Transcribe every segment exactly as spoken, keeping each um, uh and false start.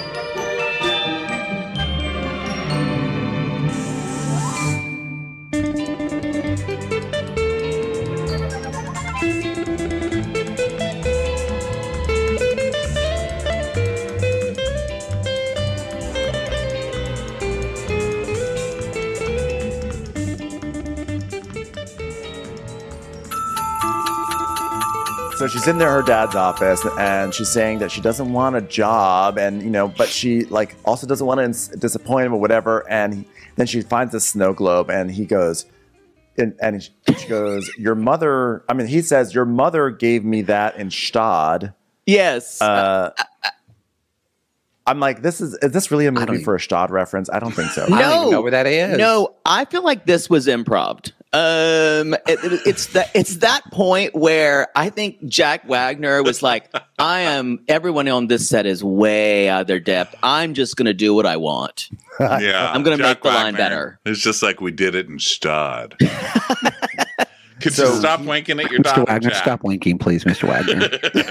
So she's in there, her dad's office, and she's saying that she doesn't want a job, and you know, but she like also doesn't want to ins- disappoint him or whatever. And he, then she finds this snow globe, and he goes, and, and she goes, "Your mother." I mean, he says, "Your mother gave me that in Stad." Yes. Uh, I'm like, this is is this really a movie for a Stad reference? I don't think so. No, I don't even know where that is. No, I feel like this was improv. Um, it, it, it's that it's that point where I think Jack Wagner was like, "I am. Everyone on this set is way out of their depth. I'm just going to do what I want. Yeah, I'm going to make the Wagner, line better." It's just like we did it in Stad. Could So you stop winking at your Mister daughter, Wagner, Jack? stop winking, please, Mister Wagner.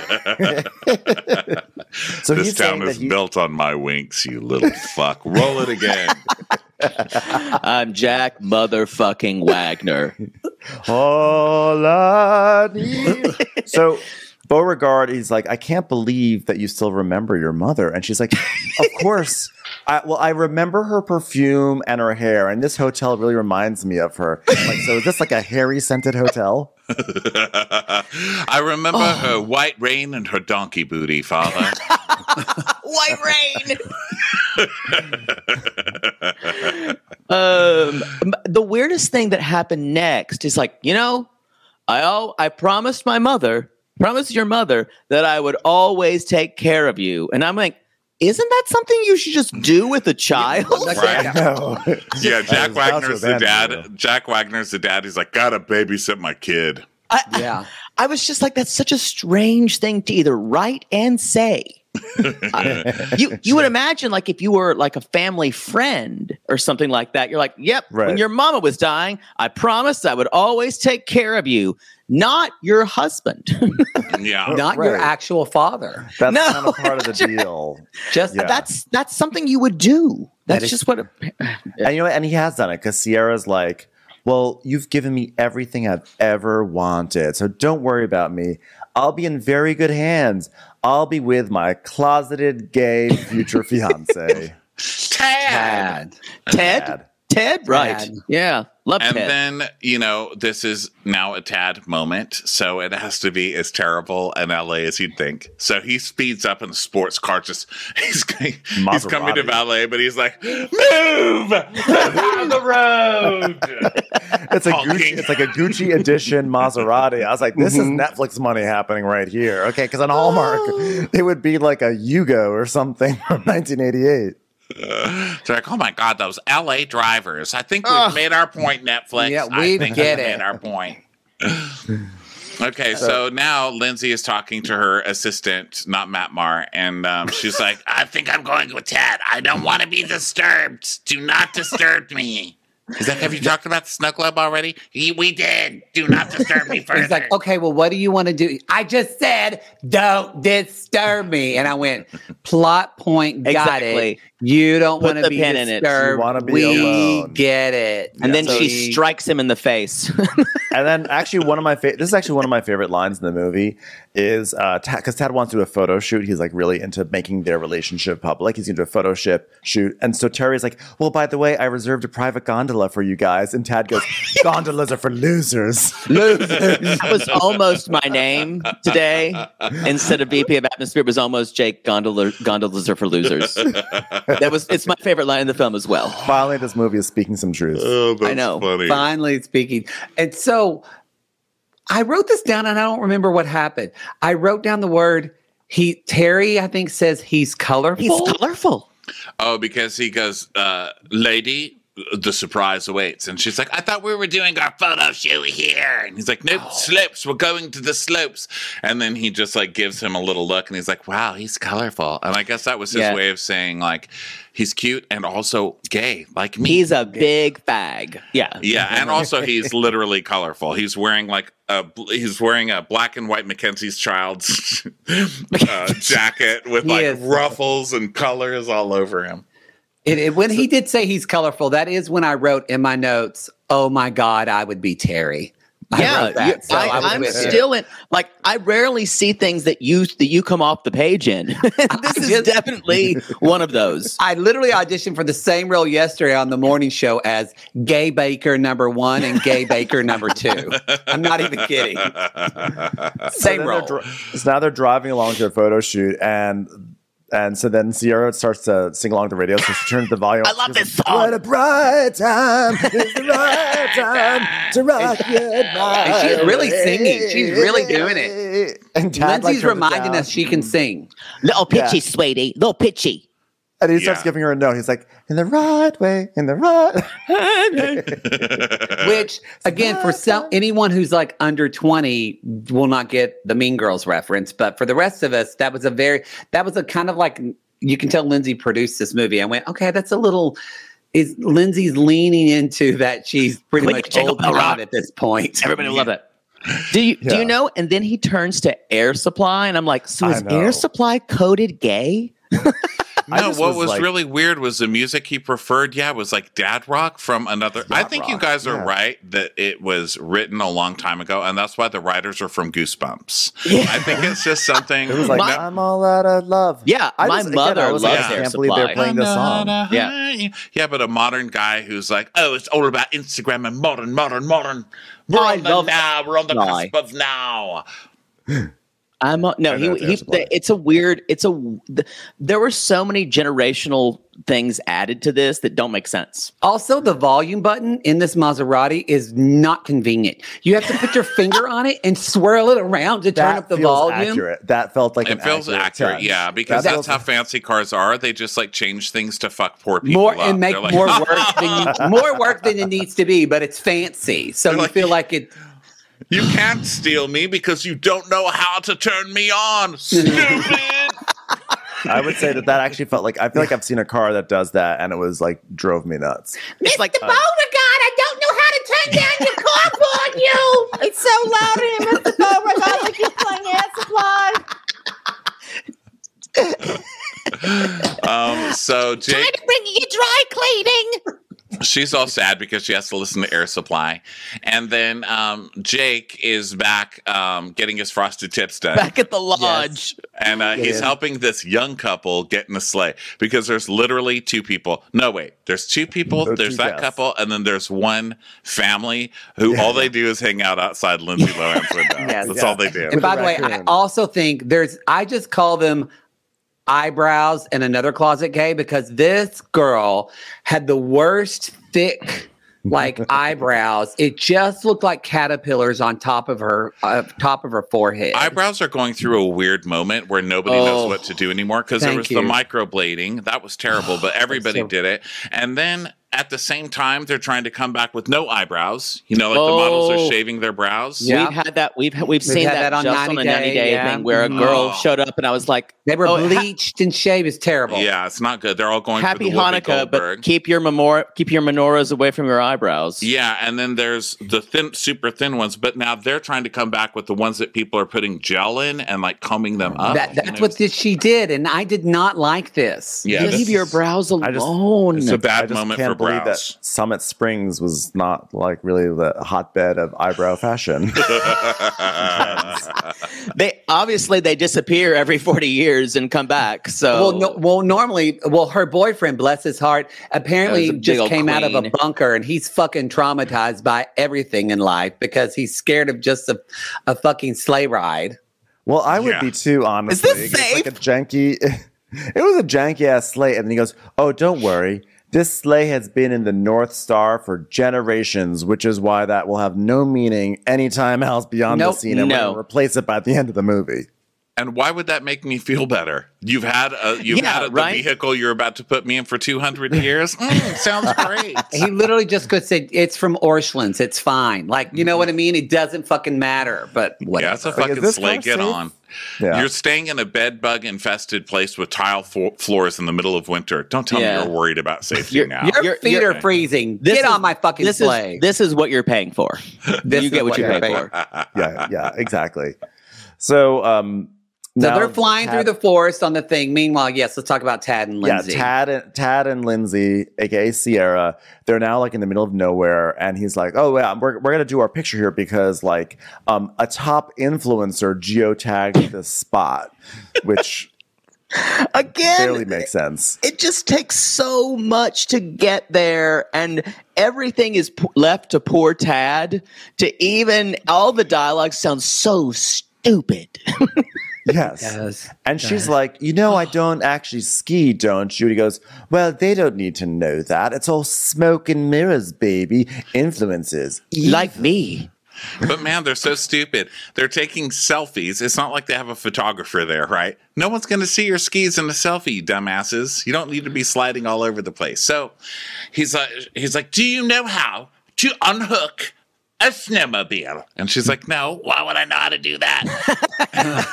So This he's town saying is that he, built on my winks, you little fuck. Roll it again. I'm Jack motherfucking Wagner. all I need. So Beauregard, he's like, I can't believe that you still remember your mother. And she's like, of course. I, well, I remember her perfume and her hair, and this hotel really reminds me of her. I'm like, so is this like a hairy scented hotel? I remember Oh. her white rain and her donkey booty, father. White rain. um, the weirdest thing that happened next is like, you know, I oh, I promised my mother, promised your mother that I would always take care of you, and I'm like, isn't that something you should just do with a child? Right. No. Yeah, Jack was about to Wagner's the abandon dad. Jack Wagner's the dad. He's like, gotta babysit my kid. I, Yeah. I was just like, that's such a strange thing to either write and say. I- you you would imagine like if you were like a family friend or something like that, you're like, yep, Right. when your mama was dying, I promised I would always take care of you, not your husband. Yeah. Not your Right. actual father. That's No. kind of part of the deal. Just Yeah. That's that's something you would do. That's That is- just what. A, And you know what? And he has done it because Sierra's like, well, you've given me everything I've ever wanted. So don't worry about me. I'll be in very good hands. I'll be with my closeted gay future fiance. Tad. Ted, Tad. Ted, right? Tad. Yeah, love And Ted. then, you know, this is now a Tad moment, so it has to be as terrible in L A as you'd think. So he speeds up in a sports car, just he's he's coming to Maserati. valet, but he's like, move out of the road. It's a Honking. Gucci, it's like a Gucci edition Maserati. I was like, this Mhm. is Netflix money happening right here. Okay, because on Hallmark, it would be like a Yugo or something from nineteen eighty-eight. Uh, they're like, oh my God, those L A drivers. I think we've Ugh. made our point, Netflix. Yeah, I we think get we've it. made our point. Okay, so now Lindsay is talking to her assistant, not Matt Marr, and um, she's like, I think I'm going with Ted. I don't want to be disturbed. Do not disturb me. He's like, have you talked about the snow globe already? He, we did. Do not disturb me further. He's like, okay, well, what do you want to do? I just said, don't disturb me. And I went, plot point, got Exactly. it. You don't Put want to the be pin in it. disturbed. You wanna be we alone. get it. and then so she he- strikes him in the face. And then actually one of my fa- this is actually one of my favorite lines in the movie is uh because Tad wants to do a photo shoot. He's like really into making their relationship public. He's gonna do a photo ship shoot. And so Terry's like, well, by the way, I reserved a private gondola for you guys. And Tad goes, gondolas are for losers. That was almost my name today. Instead of V P of Atmosphere, it was almost Jake Gondola, Gondolas are for losers. That was it's my favorite line in the film as well. Finally, this movie is speaking some truth. Oh, that's I know. funny. Finally speaking. And so I wrote this down and I don't remember what happened. I wrote down the word he Terry, I think, says he's colorful. He's colorful. Oh, because he goes, uh, lady, the surprise awaits. And she's like, I thought we were doing our photo shoot here. And he's like, nope, oh. slopes. We're going to the slopes. And then he just like gives him a little look and he's like, wow, he's colorful. And I guess that was his yeah. way of saying like, he's cute and also gay like me. He's a big fag. Yeah. Yeah. And also he's literally colorful. He's wearing like a, he's wearing a black and white Mackenzie's Child's uh, jacket with like is. ruffles and colors all over him. It, it, when he did say he's colorful, that is when I wrote in my notes, oh my God, I would be Terry. I yeah, that, you, so I, I'm still in, like, I rarely see things that you that you come off the page in. This is just, definitely one of those. I literally auditioned for the same role yesterday on the morning show as Gay Baker number one and Gay Baker number two. I'm not even kidding. Same so role. Dr- so now they're driving along to a photo shoot and... And so then Sierra starts to sing along the radio, so she turns the volume I up. love this like, song. What a bright time. It's the right time to rock your night. And she's really singing. She's really doing it. And Tad, Lindsay's like, reminding us she can sing. Little pitchy, yeah. sweetie. Little pitchy. And he starts yeah. giving her a note. He's like, in the right way, in the right. Which, again, for some anyone who's like under twenty will not get the Mean Girls reference. But for the rest of us, that was a very, that was a kind of like, you can tell Lindsay produced this movie. I went, okay, that's a little, is Lindsay's leaning into that she's pretty Quick, much old time at this point. Everybody yeah. love it. Do you yeah. do you know? And then he turns to Air Supply, and I'm like, so is Air Supply coded gay? No, what was, was like, really weird was the music he preferred. Yeah, it was like dad rock from another. I think rock, you guys are yeah. right that it was written a long time ago, and that's why the writers are from Goosebumps. Yeah. I think it's just something. It was like my, I'm all out of love. Yeah, I my just, mother again, I was loves like, I Air can't Supply. believe they're playing this song. Yeah, yeah, but a modern guy who's like, oh, it's all about Instagram and modern, modern, modern. We're I on the love now. We're on the Supply. cusp of now. I'm a, no, he, he the, it's a weird, it's a, the, there were so many generational things added to this that don't make sense. Also, the volume button in this Maserati is not convenient. You have to put your finger on it and swirl it around to turn that up the feels volume. Accurate. That felt like it an feels accurate, accurate touch. yeah, because that that's how fancy cars are. They just like change things to fuck poor people more up. and make like, more work than you, more work than it needs to be, but it's fancy, so They're you like, feel like it. You can't steal me because you don't know how to turn me on, stupid. I would say that that actually felt like, I feel like I've seen a car that does that and it was like, drove me nuts. It's like, Mister Beauregard, I don't know how to turn down your car for you. It's so loud in here, Mister Beauregard, like you're playing Air Supply. um, so Jake, Trying to bring you dry cleaning. She's all sad because she has to listen to Air Supply. And then um, Jake is back um, getting his frosted tips done. Back at the lodge. Yes. And uh, he's helping this young couple get in a sleigh because there's literally two people. No, wait. There's two people. No, there's two that guests. couple. And then there's one family who Yeah. all they do is hang out outside Lindsay Lohan's window. Yes. That's Yeah. all they do. And by the way, I raccoon. also think there's, I just call them eyebrows in another closet gay because this girl had the worst thick like eyebrows. It just looked like caterpillars on top of her uh, top of her forehead. Eyebrows are going through a weird moment where nobody Oh, knows what to do anymore because there thank was you. the microblading. That was terrible, but everybody so- did it. And then at the same time, they're trying to come back with no eyebrows. You know, like the Oh. models are shaving their brows. Yeah. We've had that. We've we've seen had that, that on just ninety on a ninety Day, day yeah. thing where a Mhm. girl Oh. showed up and I was like, They were oh, ha- bleached and shaved. It's terrible. Yeah, it's not good. They're all going Happy for the Whoopi Hanukkah, Goldberg. but keep your memor- keep your menorahs away from your eyebrows. Yeah, and then there's the thin, super thin ones, but now they're trying to come back with the ones that people are putting gel in and like combing them up. That, And that's it's- what this, she did, and I did not like this. Yeah, Leave this your is- brows I just- alone. It's a I bad just moment can't for believe brows. that Summit Springs was not like really the hotbed of eyebrow fashion. They obviously they disappear every forty years and come back. So Well, no, well, normally, well, her boyfriend, bless his heart, apparently That was a big just old came out of a queen. bunker, and he's fucking traumatized by everything in life because he's scared of just a, a fucking sleigh ride. Well, I would Yeah. be too, honestly. this It's like safe? a janky. It was a janky ass sleigh, and then he goes, "Oh, don't worry. This sleigh has been in the North Star for generations, which is why that will have no meaning anytime else beyond Nope. the scene, and we're No. going to replace it by the end of the movie." And why would that make me feel better? You've had a, you've Yeah, had a, the right? vehicle you're about to put me in for two hundred years. Mm, sounds great. He literally just could say, it's from Orshlands. It's fine. Like, you know what I mean? It doesn't fucking matter. But whatever. Yeah, it's a Like, fucking is this sleigh. car Get safe? on. Yeah. You're staying in a bed bug infested place with tile fo- floors in the middle of winter. Don't tell Yeah. me you're worried about safety You're- now. Your You're- feet you're- are freezing. This Get is- on my fucking This sleigh. is this is what you're paying for. This you is get what what you you're pay paying for. yeah, yeah, exactly. So, um, So now they're flying Tad- through the forest on the thing. Meanwhile, yes, let's talk about Tad and Lindsay. Yeah, Tad and Tad and Lindsay, aka Sierra, they're now like in the middle of nowhere, and he's like, "Oh yeah, we're we're gonna do our picture here because like um a top influencer geotagged this spot," which Again, barely makes sense. it just takes so much to get there, and everything is p- left to poor Tad. To even all the dialogue sounds so stupid. Yes. Yes. And she's like, you know, I don't actually ski, don't you? And he goes, well, they don't need to know that. It's all smoke and mirrors, baby. Influences. Like me. But man, they're so stupid. They're taking selfies. It's not like they have a photographer there, right? No one's going to see your skis in a selfie, you dumbasses. You don't need to be sliding all over the place. So he's like, he's like, do you know how to unhook a snowmobile? And she's like, no, why would I know how to do that?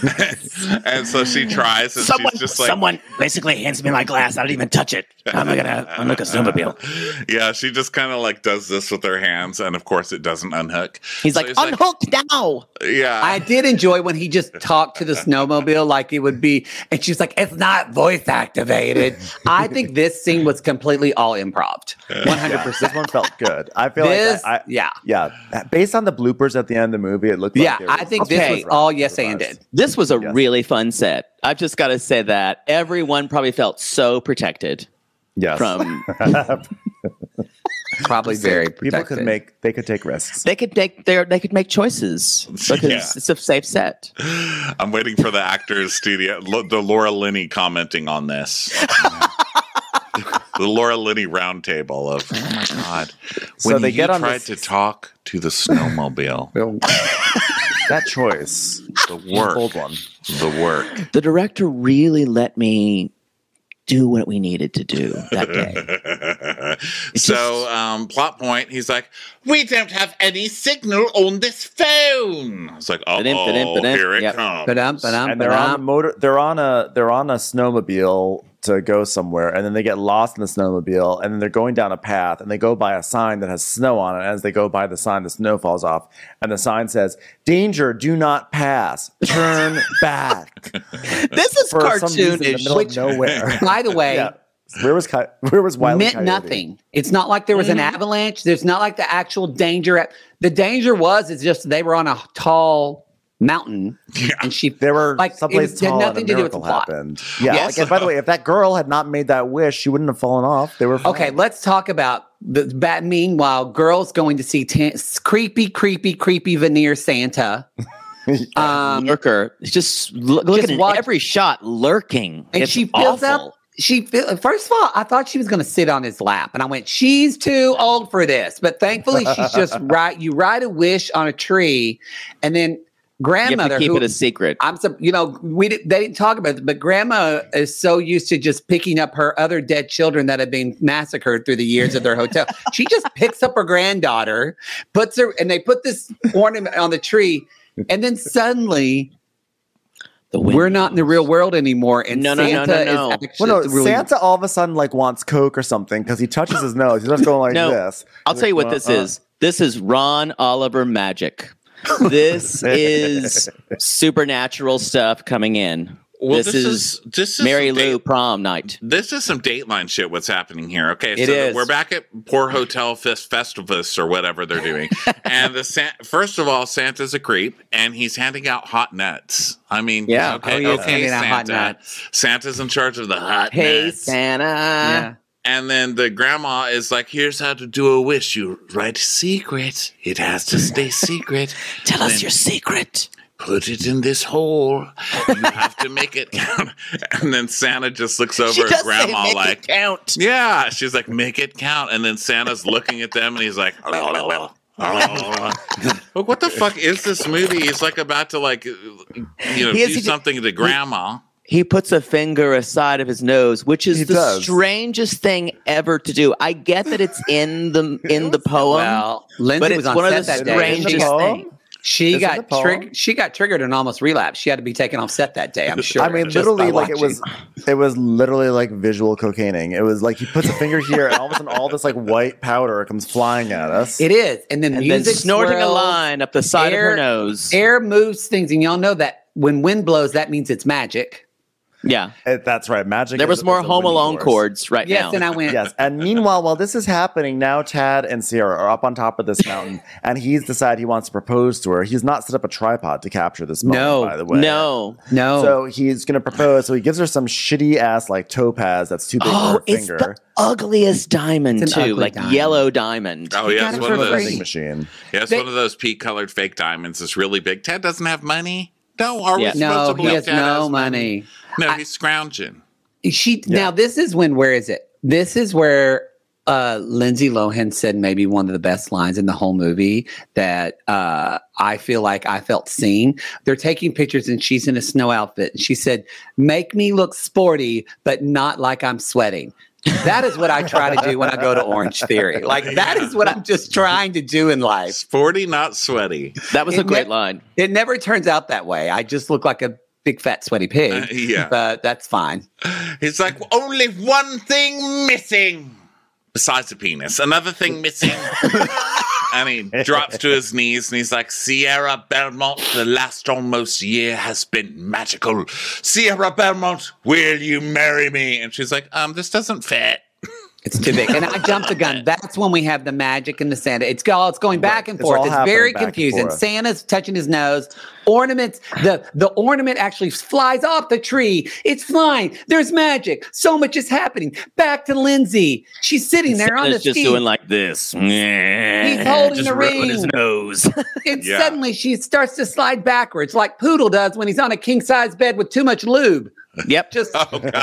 And so she tries, and Someone, she's just like, someone basically hands me my glass. I don't even touch it. I'm gonna unhook a snowmobile. yeah, she just kind of like does this with her hands, and of course it doesn't unhook. He's So like, unhooked now. yeah, I did enjoy when he just talked to the snowmobile like it would be, and she's like, it's not voice activated. I think this scene was completely all improv. one hundred Yeah, percent. this one felt good. I feel This, like I, I yeah. yeah. Based on the bloopers at the end of the movie, it looked Yeah, like it I was- think Okay. this was all yes anded. This was a Yes. really fun set. I've just got to say that everyone probably felt so protected yes. from. Probably very People protected. could make they could take risks. They could make their they could make choices because Yeah. it's a safe set. I'm waiting for the actors studio, lo- the Laura Linney commenting on this. The Laura Linney roundtable of, oh my God. So When they he get on tried this- to talk to the snowmobile, That choice, the work, bold one. the work. The director really let me do what we needed to do that day. So, um, plot point, he's like, we don't have any signal on this phone. It's like, oh, Ba-dum, ba-dum, ba-dum. here it Yep. comes. Ba-dum, ba-dum, And they're on the ba-dum. motor. They're on a they're on a snowmobile to go somewhere, and then they get lost in the snowmobile, and then they're going down a path, and they go by a sign that has snow on it. And as they go by the sign, the snow falls off, and the sign says, "Danger! Do not pass. Turn back." This is For some reason, in the cartoonish. middle of nowhere. By the way, Yeah. Where was Coy- where was Wile E. meant Coyote? nothing. It's not like there was an avalanche. There's not like the actual danger. At, the danger was it's just they were on a tall mountain, Yeah. and she They were like someplace it had tall, nothing and to a do with the miracle plot. happened. Yeah. Yes. Like, and by the way, if that girl had not made that wish, she wouldn't have fallen off. They were fine. Okay, let's talk about the bat. Meanwhile, girls going to see tan- creepy, creepy, creepy veneer Santa. Um, Lurker. It's just l- looking Just at watch- every shot, lurking. and It's she fills awful. up. She feel, first of all, I thought she was going to sit on his lap, and I went, "She's too old for this." But thankfully, she's just right. You write a wish on a tree, and then You have grandmother, to keep who, it a secret. I'm so you know we did, they didn't talk about it, but grandma is so used to just picking up her other dead children that have been massacred through the years of their hotel. She just picks up her granddaughter, puts her, and they put this ornament on the tree, and then suddenly The wind we're not in the real world anymore, and No, no, no, Santa no, no. is actually Well, no, really, Santa all of a sudden like wants Coke or something because he touches his nose. He's just going like No, this. I'll He's tell you like, what this uh, uh. is. This is Ron Oliver magic. This is supernatural stuff coming in. Well, this, this is, is- this is Mary some Lou date- prom night. This is some Dateline shit. What's happening here? Okay, It so is. we're back at Poor Hotel Fest Festivus or whatever they're doing, and the San- first of all, Santa's a creep, and he's handing out hot nuts. I mean, Yeah. okay, Oh, he is okay, handing out hot Santa. nuts. Santa's in charge of the hot Hey, nuts. Santa. yeah. And then the grandma is like, "Here's how to do a wish. You write secret. It has to stay secret. Tell us Then your secret. Put it in this hole. You have to make it count." And then Santa just looks over She at does grandma say, "Make like, it count." yeah. She's like, "Make it count." And then Santa's looking at them and he's like, "Well, well, well, But what the fuck is this movie? He's like about to like, you know, He is- do he- something to grandma. He puts a finger aside of his nose, which is He the does. strangest thing ever to do. I get that it's in the in the poem, Well, Lindsay but was it's on one of set the that day. strangest She got- things. She Is it the got poem? triggered. She got triggered and almost relapsed. She had to be taken off set that day. I'm sure. I mean, just literally, by like it was, watching. it was literally like visual cocaining. It was like he puts a finger here, and all of a sudden, all this like white powder comes flying at us. It is, and then And then music snorting a swirls, line up the side air- of her nose. Air moves things, and y'all know that when wind blows, that means it's magic. Yeah, It- that's right. Magic. there is- was more is a Home wind Alone force. chords right Yes, now. and I went. Yes, and meanwhile, while this is happening, now Tad and Sierra are up on top of this mountain, and he's decided he wants to propose to her. He's not set up a tripod to capture this moment, No, by the way. no, No, So he's going to propose. So he gives her some shitty ass like topaz that's too big oh, for her it's finger. the ugliest diamond It's an too, ugly like diamond. yellow diamond. Oh He yeah, got it's it one for of those. free. Vending machine. Yeah, it's They- one of those pea-colored fake diamonds. It's really big. Ted doesn't have money. No, are Yeah. we supposed no, to he believe has Ted no has money. No, I- he's scrounging. She Yeah. now this is when where is it? This is where uh Lindsay Lohan said maybe one of the best lines in the whole movie that uh I feel like I felt seen. They're taking pictures and she's in a snow outfit. And she said, "Make me look sporty, but not like I'm sweating." That is what I try to do when I go to Orange Theory. Like that is what I'm just trying to do in life. Sporty, not sweaty. That was It a great ne- line. It never turns out that way. I just look like a big fat sweaty pig. Uh, yeah. But that's fine. He's like, only one thing missing besides the penis. Another thing missing. And he drops to his knees and he's like, Sierra Belmont, the last almost year has been magical. Sierra Belmont, will you marry me? And she's like, um, this doesn't fit. It's too big. And I jumped the gun. That's when we have the magic and the Santa. It's all it's going back Right. and It's forth. all It's happening very back and confusing. forth. Santa's touching his nose. Ornaments, the the ornament actually flies off the tree. It's flying. There's magic. So much is happening. Back to Lindsay. She's sitting there on the Santa's just ski. doing like this. He's holding just the rubbing his ring. nose. and Yeah. suddenly she starts to slide backwards like Poodle does when he's on a king size bed with too much lube. Yep. Just Oh, God.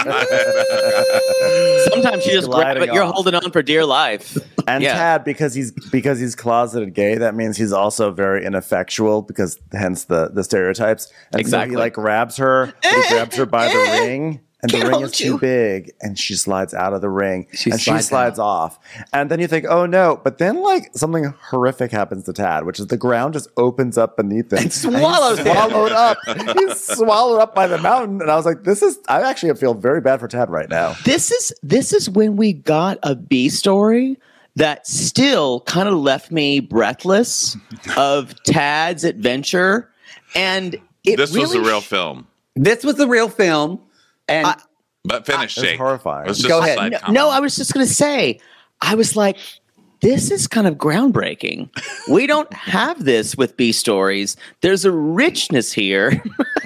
Sometimes you just grab Gliding it. You're off. holding on for dear life. And Yeah. Tad, because he's because he's closeted gay, that means he's also very ineffectual, because hence the the stereotypes. And Exactly. so he like grabs her, he grabs her by the ring, and the Can't ring hold is too you. big, and she slides out of the ring, She and she slides slides off. And then you think, oh no! But then like something horrific happens to Tad, which is the ground just opens up beneath him And swallows he's him. swallowed up. He's swallowed up by the mountain, and I was like, this is. I actually feel very bad for Tad right now. This is this is when we got a B story that still kind of left me breathless of Tad's adventure, and it This was really a real sh- film. this was the real film. And I- But finish, It was Jake. horrifying. It was just Go a ahead. side No, comment. no, I was just going to say, I was like, this is kind of groundbreaking. We don't have this with B stories. There's a richness here.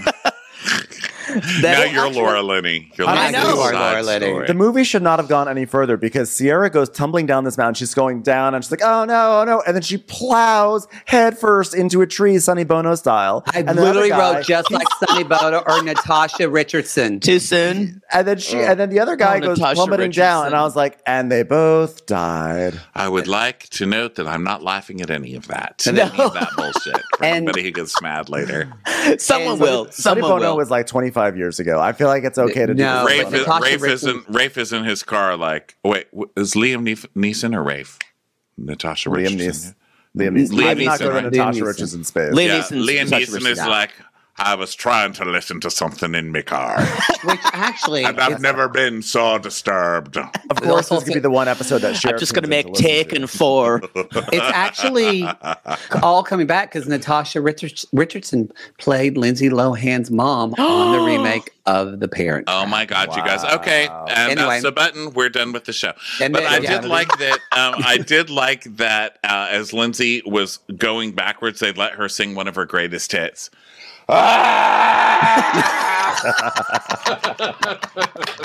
Now that you're actually- Laura Linney. You're I like, know. this You are side Laura Linney. story. The movie should not have gone any further, because Sierra goes tumbling down this mountain. She's going down, and she's like, "Oh no, oh no!" And then she plows headfirst into a tree, Sonny Bono style. I And the other literally guy- wrote just like Sonny Bono or Natasha Richardson. Too soon. And then she, and then the other guy Oh, goes Natasha plummeting down, and Richardson. I was like, "And they both died." I would like to note that I'm not laughing at any of that. No. Any of that bullshit. For And- anybody who gets mad later. Someone And- will. Sonny Someone Bono will. was like twenty-five years ago. I feel like it's okay to do No, this. Rafe, but is, Natasha Rafe, is in, Richardson- Rafe is in his car like, wait, w- is Liam Neef- Neeson or Rafe? Natasha Liam Richardson. Neeson. Liam Neeson. Liam I did not Neeson, go to right? Natasha Liam Neeson. Richardson's space. Liam Yeah, Neeson's Liam Natasha Neeson is Richardson. like, I was trying to listen to something in my car. Which actually, And I've is- never been so disturbed. Of course, this could be the one episode that Cher I'm just going to tunes in make listen Take to. and Four. it's actually all coming back because Natasha Richards- Richardson played Lindsay Lohan's mom on the remake of The Parent. Oh my God, you guys. Wow. Okay. And Anyway. that's the button. We're done with the show. And but then- I yeah. did like that. Um, I did like that uh, as Lindsay was going backwards, they let her sing one of her greatest hits.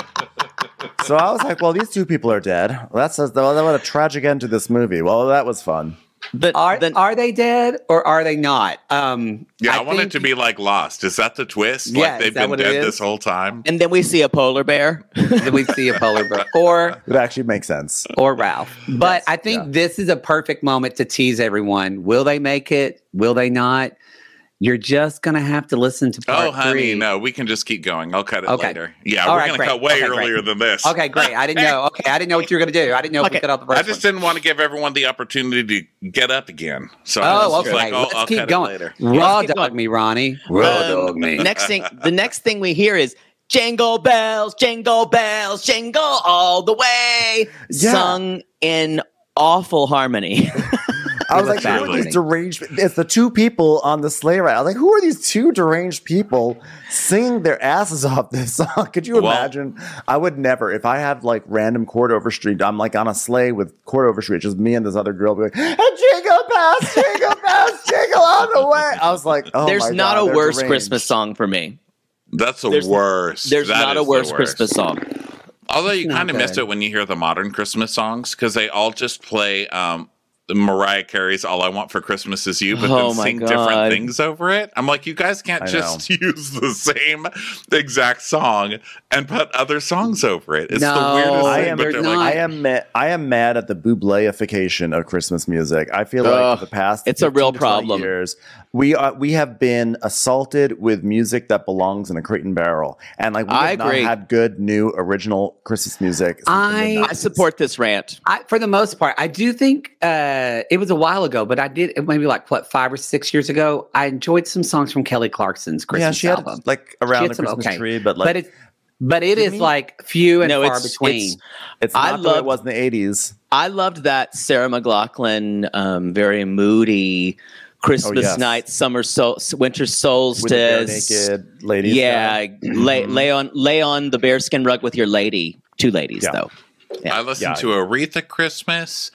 So I was like, well, these two people are dead. Well, that's a, what a tragic end to this movie. Well, that was fun. The, Are the, are they dead or are they not? Um, Yeah, I, I want think- it to be like Lost. Is that the twist? Yeah, like is they've that been what it dead is? this whole time? and then we see a polar bear. that we see a polar bear or It actually makes sense. or Ralph. But Yes, I think yeah. this is a perfect moment to tease everyone. Will they make it? Will they not? You're just gonna have to listen to part Oh, honey, three. no, we can just keep going. I'll cut it Okay. later. Yeah, All we're right, going to great. cut way Okay, great. earlier than this. Okay, great. I didn't know. Okay, I didn't know what you were gonna do. I didn't know if we Okay. cut out the first I just one. didn't want to give everyone the opportunity to get up again. So I Oh, was okay. like, oh, Let's I'll keep cut going. it later. Raw Let's keep dog going. me, Ronnie. Raw Um, dog me. Next thing, the next thing we hear is "Jingle Bells, Jingle Bells, Jingle All the Way," Yeah. sung in awful harmony. I was was like, who are fascinating. these deranged? It's the two people on the sleigh ride. I was like, who are these two deranged people singing their asses off this song? Could you Well- imagine? I would never. If I had like random Cordova Street, I'm like on a sleigh with Cordova Street, just me and this other girl, be like, "And jingle bells, jingle bells, jingle all the way." I was like, oh, There's my not God, a they're worse deranged. Christmas song for me. That's the There's- worst. There's That not a is the worse worst. Christmas song. Although you not kind of miss good. it when you hear the modern Christmas songs because they all just play um, Mariah Carey's "All I Want for Christmas Is You," but Oh then my sing God. different things over it. I'm like, you guys can't I just use the same exact song and put other songs over it. It's No, the weirdest I thing. am, But they're they're not. like, I am, ma- I am mad at the Bubléification of Christmas music. I feel like Ugh, for the past it's a real fifteen to twenty problem. years, we are we have been assaulted with music that belongs in a crate and barrel, and like we I have agree. not had good new original Christmas music. since the I- mid-nineties. I support this rant. I, for the most part, I do think uh, it was a while ago, but I did maybe like what five or six years ago. I enjoyed some songs from Kelly Clarkson's Christmas Yeah, she had album, like around She the had some- Christmas okay. tree, but like but it's but it To is me- like few and No, far it's- between. it's- it's I not the way it loved- was in the eighties. I loved that Sarah McLachlan, um, very moody Christmas Oh, yes. night, summer sol- winter With the bare solstice. naked ladies. Yeah, lay, Mhm. lay on lay on the bearskin rug with your lady. Two ladies Yeah. though. Yeah. I listen Yeah. to Aretha Christmas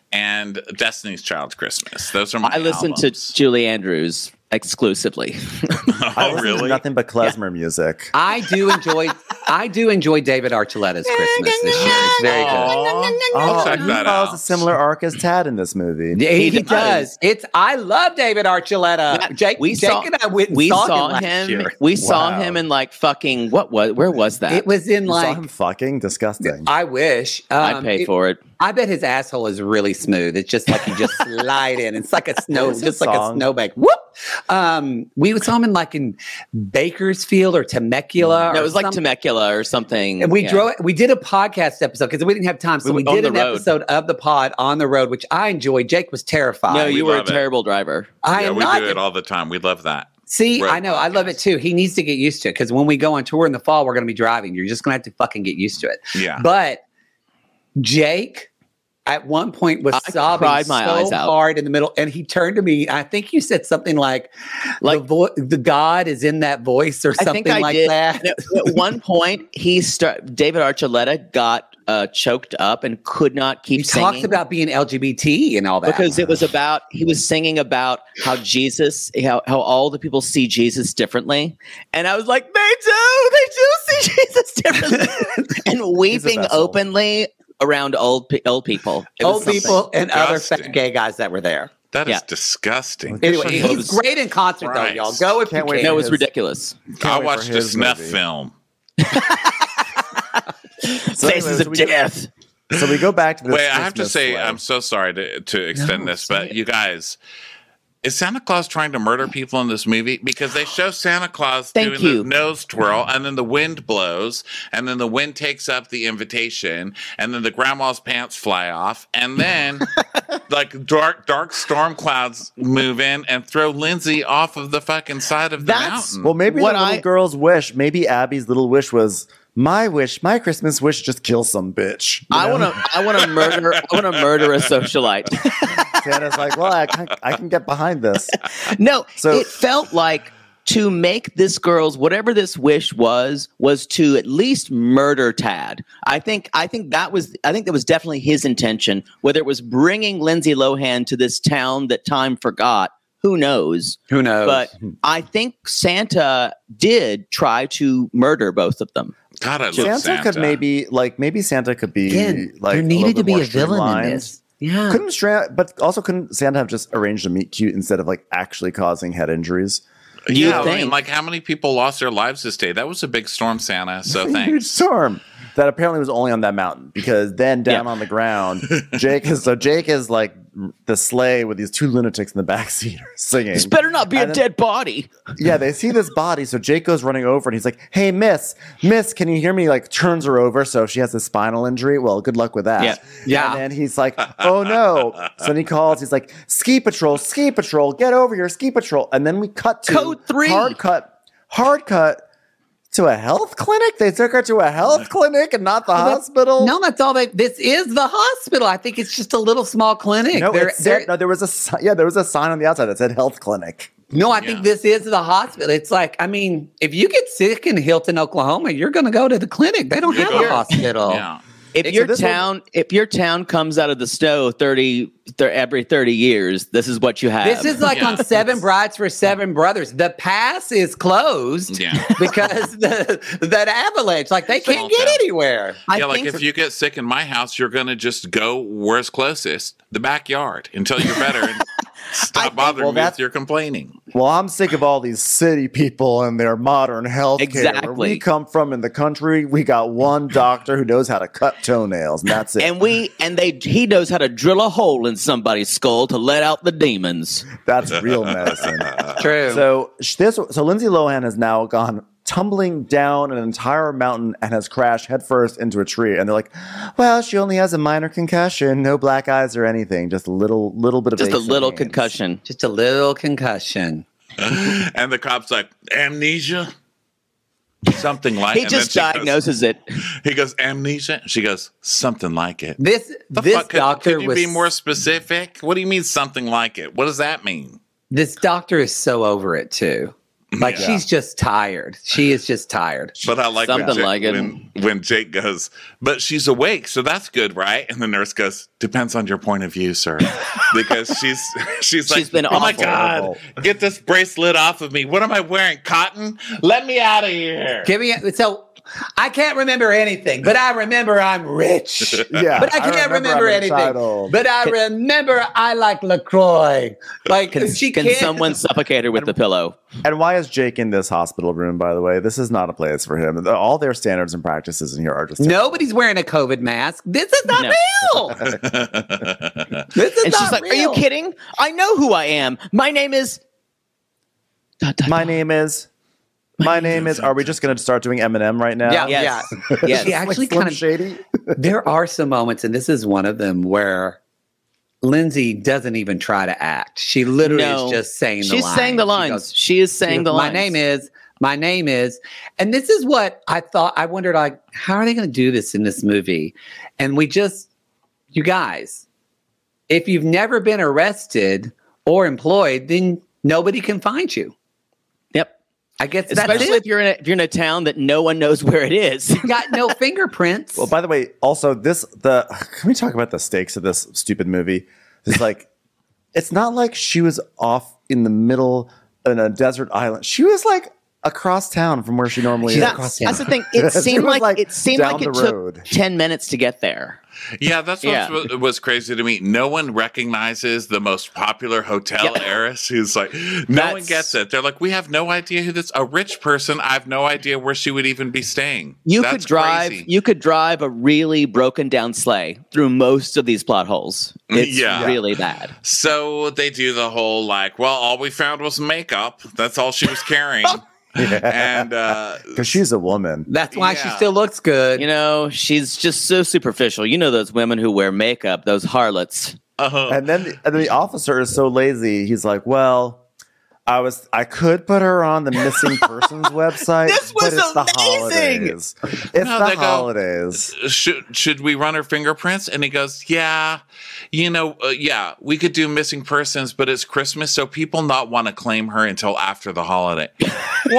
and Destiny's Child Christmas. Those are my I listen albums. to Julie Andrews exclusively. I Oh, listen to really? nothing but klezmer music. I do enjoy I do enjoy David Archuleta's Christmas this year. It's very good. Oh, check he that follows out. a similar arc as Tad in this movie. Yeah, he, He he does. does. It's I love David Archuleta. Yeah, Jake, we Jake saw- and I went and we saw, saw him last him. year. We saw Wow. him in like fucking what was? Where was that? It was in You saw like him fucking disgusting. I wish. I Um, paid it- for it. I bet his asshole is really smooth. It's just like you just slide in. It's like a snow, It's a just like a song. snowbank. Whoop. Um, we saw him in like in Bakersfield or Temecula. No, or it was like something. Temecula or something. And we Yeah. drove. We did a podcast episode because we didn't have time, so We we, were on did an the road. episode of the pod on the road, which I enjoyed. Jake was terrified. No, we you were a love it. terrible driver. I yeah, am we not. do it all the time. We love that. See, road I know. I love it podcast. too. He needs to get used to it because when we go on tour in the fall, we're going to be driving. You're just going to have to fucking get used to it. Yeah. But Jake, at one point, was I sobbing cried my so eyes out. hard in the middle, and he turned to me. I think you said something like, Like- "The, vo- the God is in that voice," or I something think I like did. that. And at, at one point, he start David Archuleta got uh, choked up and could not keep He singing. talks about being L G B T and all that. because it was about he was singing about how Jesus how, how all the people see Jesus differently, and I was like, they do they do see Jesus differently, and weeping vessel. openly around old pe- old people. It was old something. people and other disgusting. fat gay guys that were there. That is Yeah. disgusting. Anyway, for he's his- great in concert Christ. though, y'all. Go if Can't you wait can. No, it was his- ridiculous. I wait for watched a his snuff movie. film. So Faces anyways, of we go- death. So we go back to this. Wait, I have to Christmas say, sleigh. I'm so sorry to, to extend No, this, say but it. you guys, is Santa Claus trying to murder people in this movie? Because they show Santa Claus Thank doing you. the nose twirl, and then the wind blows, and then the wind takes up the invitation, and then the grandma's pants fly off, and then like dark, dark storm clouds move in and throw Lindsay off of the fucking side of the That's- mountain. Well, maybe What the little I- girl's wish, maybe Abby's little wish was my wish, my Christmas wish, just kill some bitch. you I know? want to I want to murder I want to murder a socialite. Santa's like, well, I can, I can get behind this. No, So- it felt like to make this girl's whatever this wish was was to at least murder Tad. I think I think that was I think that was definitely his intention. Whether it was bringing Lindsay Lohan to this town that time forgot, who knows? Who knows? But I think Santa did try to murder both of them. God, I love Santa, Santa. could maybe like maybe Santa could be Again, like there a needed little to bit be more a villain in streamlined. this. Yeah. Couldn't Stra- but also couldn't Santa have just arranged a meet cute instead of like actually causing head injuries? You Yeah, I mean, think. like how many people lost their lives this day? That was a big storm, Santa. So Huge thanks. storm that apparently was only on that mountain, because then down Yeah. on the ground, Jake is so Jake is like the sleigh with these two lunatics in the backseat singing. This better not be a And then- dead body. Yeah, they see this body, so Jake goes running over and he's like, "Hey, miss, miss, can you hear me?" Like turns her over, so she has a spinal injury. Well, good luck with that. Yeah. Yeah. And then he's like, "Oh no!" So then he calls. He's like, "Ski patrol, ski patrol, get over here, ski patrol!" And then we cut to Code three. hard cut, hard cut to a health clinic. They took her to a health clinic and not the hospital. No, that's all they. This is the hospital. I think it's just a little small clinic. No, They're- it said- they're- no, there was a si- yeah, there was a sign on the outside that said health clinic. no, I Yeah. think this is the hospital. It's like, I mean, if you get sick in Hilton, Oklahoma, you're going to go to the clinic. They don't have a go- hospital. Yeah. If So your this one- town, if your town comes out of the snow thirty, thir- every thirty years, this is what you have. This is like Yeah. on Seven Brides for Seven Brothers. The pass is closed Yeah. because the that avalanche, like they can't get town. anywhere. I yeah, like think if for- you get sick in my house, you're gonna just go where's closest, the backyard, until you're better and stop bothering well, me that's- with your complaining. Well, I'm sick of all these city people and their modern health care. Where Exactly. we come from in the country, we got one doctor who knows how to cut toenails, and that's it. and we and they he knows how to drill a hole in somebody's skull to let out the demons. That's real medicine. True. So sh- this, so Lindsay Lohan has now gone tumbling down an entire mountain and has crashed headfirst into a tree. And they're like, "Well, she only has a minor concussion, no black eyes or anything, just a little, little bit of Just a aches and little pains." concussion. just a little concussion. And the cop's like, amnesia? Something like He and then just she goes- diagnoses it. He goes, amnesia? She goes, something like it. This The this fuck? Could, doctor could you was be more specific? What do you mean something like it? What does that mean? this doctor is so over it too. Like Yeah. she's just tired. She is just tired. But I like when Something Jake, like it. when, when Jake goes, but she's awake, so that's good, right? And the nurse goes, depends on your point of view, sir. Because she's she's like, She's been oh my awful. God, get this bracelet off of me. What am I wearing? Cotton? Let me out of here. Give me a, so I can't remember anything, but I remember I'm rich. Yeah, But I can't remember, I'm anything. entitled. But I remember I like LaCroix. Like Can, she can can't. someone suffocate her with the pillow? And why is Jake in this hospital room, by the way? This is not a place for him. All their standards and practices in here are just Nobody's wearing a COVID mask. This is not No. real. This is And not she's like, real. "Are you kidding? I know who I am. My name is." Dot, dot, My dot. name is. My name is. Are we just going to start doing Eminem right now? Yeah, Yes. yeah. Yes. She actually Like Slim kind of. Shady. There are some moments, and this is one of them, where Lindsay doesn't even try to act. She literally No. is just saying the She's lines. saying the She lines. goes, She is saying the my lines. name is, my name is. And this is what I thought, I wondered, like, how are they going to do this in this movie? And we just, you guys, if you've never been arrested or employed, then nobody can find you. Yep. I guess that's Especially it. if you're in a, if you're in a town that no one knows where it is. You got no fingerprints. Well, by the way, also this the can we talk about the stakes of this stupid movie? It's like it's not like she was off in the middle in a desert island. She was like across town from where she normally She's is. across That's, town. that's the thing. It She seemed was, like, like, it seemed down like it the took road. ten minutes to get there. Yeah, that's what Yeah. was- was crazy to me. No one recognizes the most popular hotel Yeah. heiress who's like, no one That's- gets it. They're like, we have no idea who this, a rich person. I have no idea where she would even be staying. You That's could drive. crazy. You could drive a really broken down sleigh through most of these plot holes. It's Yeah. really bad. So they do the whole like, well, all we found was makeup. That's all she was carrying. And uh, Because she's a woman. That's why she Yeah. still looks good. You know, she's just so superficial. You know those women who wear makeup, those harlots. uh, And then and then the officer is so lazy. He's like, "Well, I was I could put her on the missing persons website. This but was it's the amazing!" holidays. It's No, the they go- holidays." should should we run her fingerprints? And he goes, yeah, you know, uh, yeah, we could do missing persons, but it's Christmas, so people not want to claim her until after the holiday. What?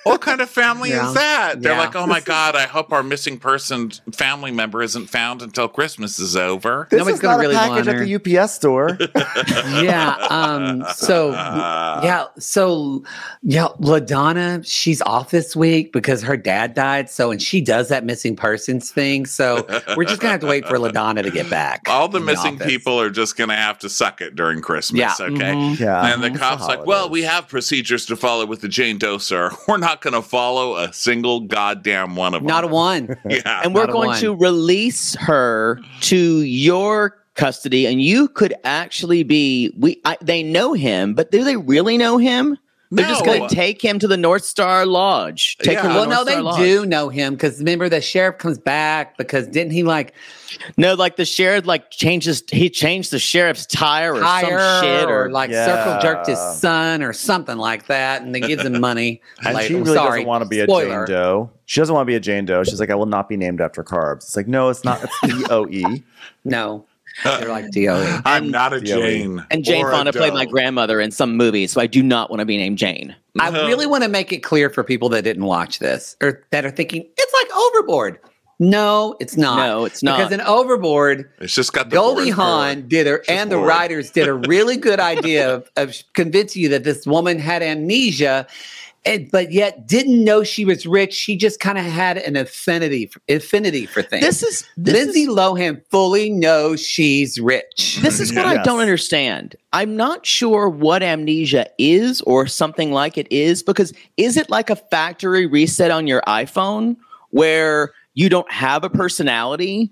What kind of family Yeah. is that? They're Yeah. like, oh my God, I hope our missing person family member isn't found until Christmas is over. This Nobody's is gonna not really a want package at her. the U P S store. yeah. Um. So yeah. So yeah. LaDonna, she's off this week because her dad died. So and she does that missing persons thing. So we're just gonna have to wait for LaDonna to get back. All the in missing office. people are just going to have to suck it during Christmas, Yeah. okay? Mhm. Yeah. And the It's cop's like, well, holidays. we have procedures to follow with the Jane Doe, sir. We're not going to follow a single goddamn one of them. Not a one. Yeah. And we're Not a going one. to release her to your custody, and you could actually be. We I, they know him, but do they really know him? They're just No. going to take him to the North Star Lodge. Take Yeah. him to the Well, no, North they Star Lodge. do know him because remember the sheriff comes back because didn't he like No, like the sheriff, like changes. He changed the sheriff's tire or hire some shit, or, or, like Yeah. circle jerked his son or something like that, and they gives him money. And later. she really Sorry, doesn't want to be a spoiler. Jane Doe. She doesn't want to be a Jane Doe. She's like, I will not be named after carbs. It's like, no, it's not. It's D O E. No, they're like D O E. I'm not a D O E. Jane. and Jane or a Fonda played my Doe. grandmother in some movies, so I do not want to be named Jane. I really want to make it clear for people that didn't watch this or that are thinking it's like Overboard. No, it's not. No, it's not. Because in Overboard, It's just got the Goldie board Hawn for- did a, Just and the bored. writers did a really good idea of, of convincing you that this woman had amnesia, and, but yet didn't know she was rich. She just kind of had an affinity affinity for things. This is this Lindsay is, Lohan fully knows she's rich. this is what I Yes. don't understand. I'm not sure what amnesia is or something like it is, because is it like a factory reset on your iPhone where you don't have a personality?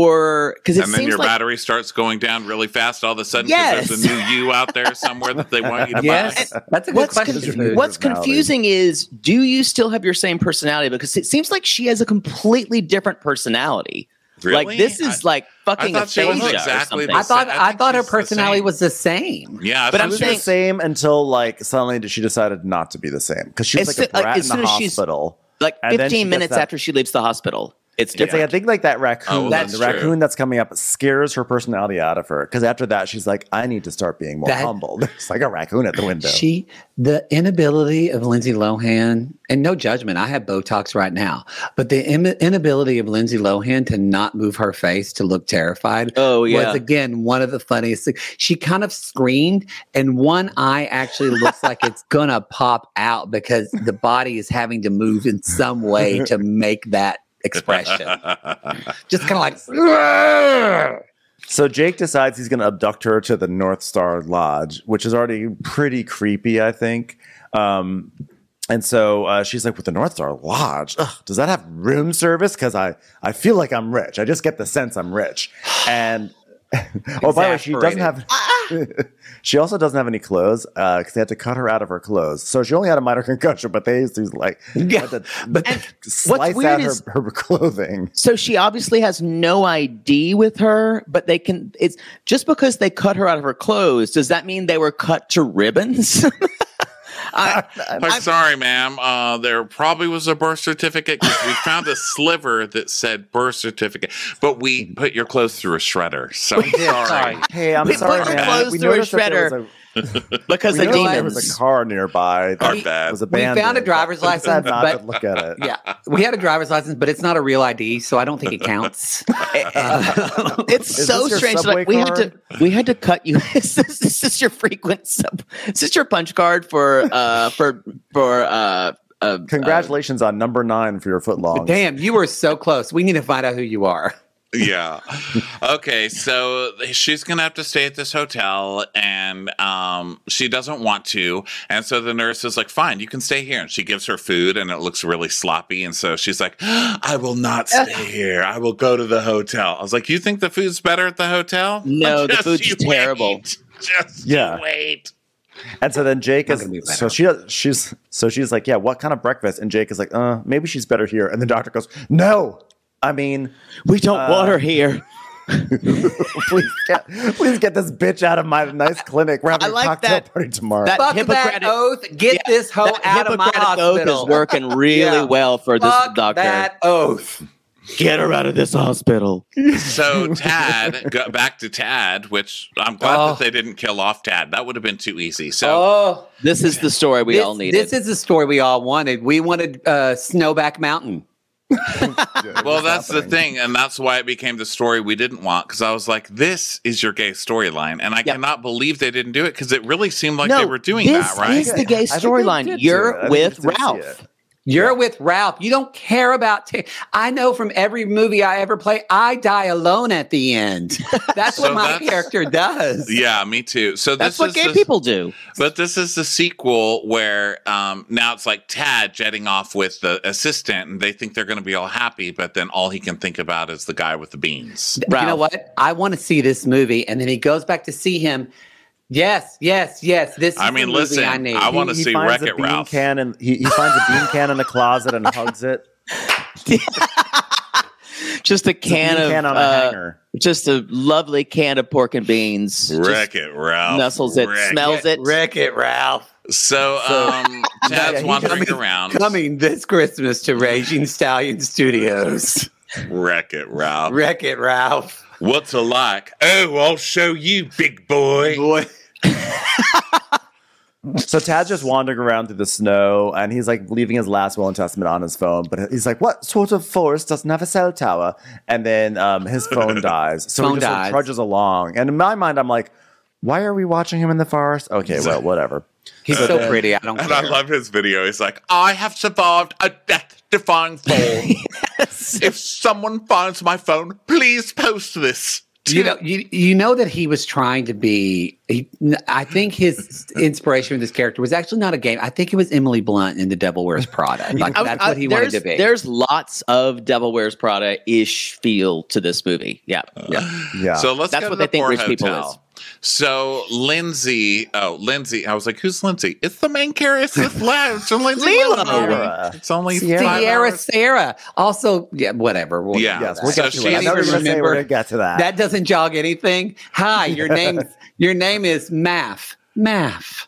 Or because it And then seems your like battery starts going down really fast all of a sudden because there's a new you out there somewhere that they want you to Yes, buy. that's a good what's question. con- Food. what's Personality. confusing is, do you still have your same personality? Because it seems like she has a completely different personality. Really? Like this is I- like fucking thought she was aphasia exactly or the I something. thought I I, think thought her she's the personality same. was the same. Yeah, But she I'm She was was saying- the same until like suddenly she decided not to be the same because she was As like a soo- like, brat as in the soon as she's- hospital. Like And then she fifteen gets minutes that- after she leaves the hospital, it's It's like I different. think like that raccoon, Oh, that's the true. raccoon that's coming up scares her personality out of her. Because after that, she's like, I need to start being more That- humble. There's like a raccoon at the window. She, the inability of Lindsay Lohan, and no judgment, I have Botox right now, but the im- inability of Lindsay Lohan to not move her face to look terrified Oh, yeah. was again one of the funniest things. She kind of screamed, and one eye actually looks like it's gonna pop out because the body is having to move in some way to make that expression. Just kind of like, "Ugh." So Jake decides he's going to abduct her to the North Star Lodge, which is already pretty creepy, I think. Um, and so uh, she's like, with the North Star Lodge, ugh, does that have room service? Because I, I feel like I'm rich. I just get the sense I'm rich. And oh, by the way, she doesn't have. She also doesn't have any clothes because they had to cut her out of her clothes. So she only had a minor concussion, but they used to like Yeah, had to but- slice weird out her, is- her clothing. So she obviously has no I D with her, but they can. It's just because they cut her out of her clothes. Does that mean they were cut to ribbons? I, I'm sorry, ma'am. Uh, there probably was a birth certificate because we found a sliver that said birth certificate, but we put your clothes through a shredder. So I'm sorry. Hey, I'm We sorry, put her man. clothes We thure noticed that there shredder. was a- because we the noticed there was demons. a car nearby. Our that bad. was We abandoned. found a driver's We decided license, not but- to look at it. yeah, we had a driver's license, but it's not a real I D, so I don't think it counts. Uh, It's Is so this your strange. Subway Like we had card? to, we had to cut you. is, this, is this your frequent sub? Is this your punch card for, uh, for, for, uh, uh, Congratulations on number nine for your foot long. Damn, you were so close. We need to find out who you are. Yeah. Okay, so she's gonna have to stay at this hotel, and um, she doesn't want to, and so the nurse is like, "Fine, you can stay here." And she gives her food, and it looks really sloppy, and so she's like, "I will not stay here. I will go to the hotel." I was like, "You think the food's better at the hotel?" No, the Just food's you terrible. wait. Just Yeah. you wait. And so then Jake Not is gonna be better. so she she's so she's like, yeah, what kind of breakfast? And Jake is like, uh, maybe she's better here. And the doctor goes, no. I mean, we don't uh, want her here. please get please get this bitch out of my nice clinic. We're having I a like cocktail that- party tomorrow. that- Fuck Hippocratic- that oath. Get Yeah, this hoe That out of my Hippocratic oath hospital. is working really Yeah. well for this Fuck doctor. that oath. Get her out of this hospital. So Tad, go back to Tad, which I'm glad Oh. that they didn't kill off Tad. That would have been too easy. So Oh, This is the story we this, all needed. this is the story we all wanted. We wanted uh, Snowback Mountain. well, that's the thing, and that's why it became the story we didn't want. Because I was like, "This is your gay storyline," and I Yep. cannot believe they didn't do it because it really seemed like no, they were doing this that, right? is the gay I think they storyline. did do You're it. I think with we did see Ralph. it. You're with Ralph. You don't care about. Ta- I know from every movie I ever play, I die alone at the end. That's So what my that's- character does. Yeah, me too. So That's this what is gay the- people do. But this is the sequel where um, now it's like Tad jetting off with the assistant, and they think they're going to be all happy, but then all he can think about is the guy with the beans. You know Ralph. what? I want to see this movie, and then he goes back to see him. Yes, yes, yes. This is I mean, the movie listen, I need. I want to He see finds a Wreck-It bean Ralph. can and he, he finds a bean can in the closet and hugs it. Just a It's a bean can of can on a uh, hanger. just a lovely can of pork and beans. Just Wreck-It Ralph. nuzzles it, Wreck- smells it. Wreck It Ralph. So, um, Tad's Yeah, he wandering coming- around. Coming this Christmas to Raging Stallion Studios. Wreck-It Ralph. Wreck It Ralph. What's it like? Oh, I'll show you, big boy. Boy. So Tad's just wandering around through the snow, and he's like leaving his last will and testament on his phone. But he's like, "What sort of forest doesn't have a cell tower?" And then um, his phone dies. So Phone he just sort of dies. trudges along. And in my mind, I'm like, "Why are we watching him in the forest?" Okay, well, whatever. He's So so then- pretty. I don't And care. I love his video. He's like, I have survived a death-defying fall. If someone finds my phone, please post this. You know, you, you know that he was trying to be. He, I think his inspiration for this character was actually not a game. I think it was Emily Blunt in The Devil Wears Prada. Like, I- that's I- what he wanted there's, to be. There's lots of Devil Wears Prada ish feel to this movie. Yeah, yeah. Yeah. So let's That's go what to they the think Port rich people Hotel. is. So Lindsay, oh Lindsay, I was like, who's Lindsay? It's the main character. It's the flag. It's only Lindsay. Lilo. Sierra. It's only Sierra. five Sierra, hours. Sarah. Also, yeah, whatever. We'll Yeah. yes, do we'll that. get So to it. I she know you're gonna say remember- we're gonna get to that. That doesn't jog anything. Hi, your name. Your name is Math. Math.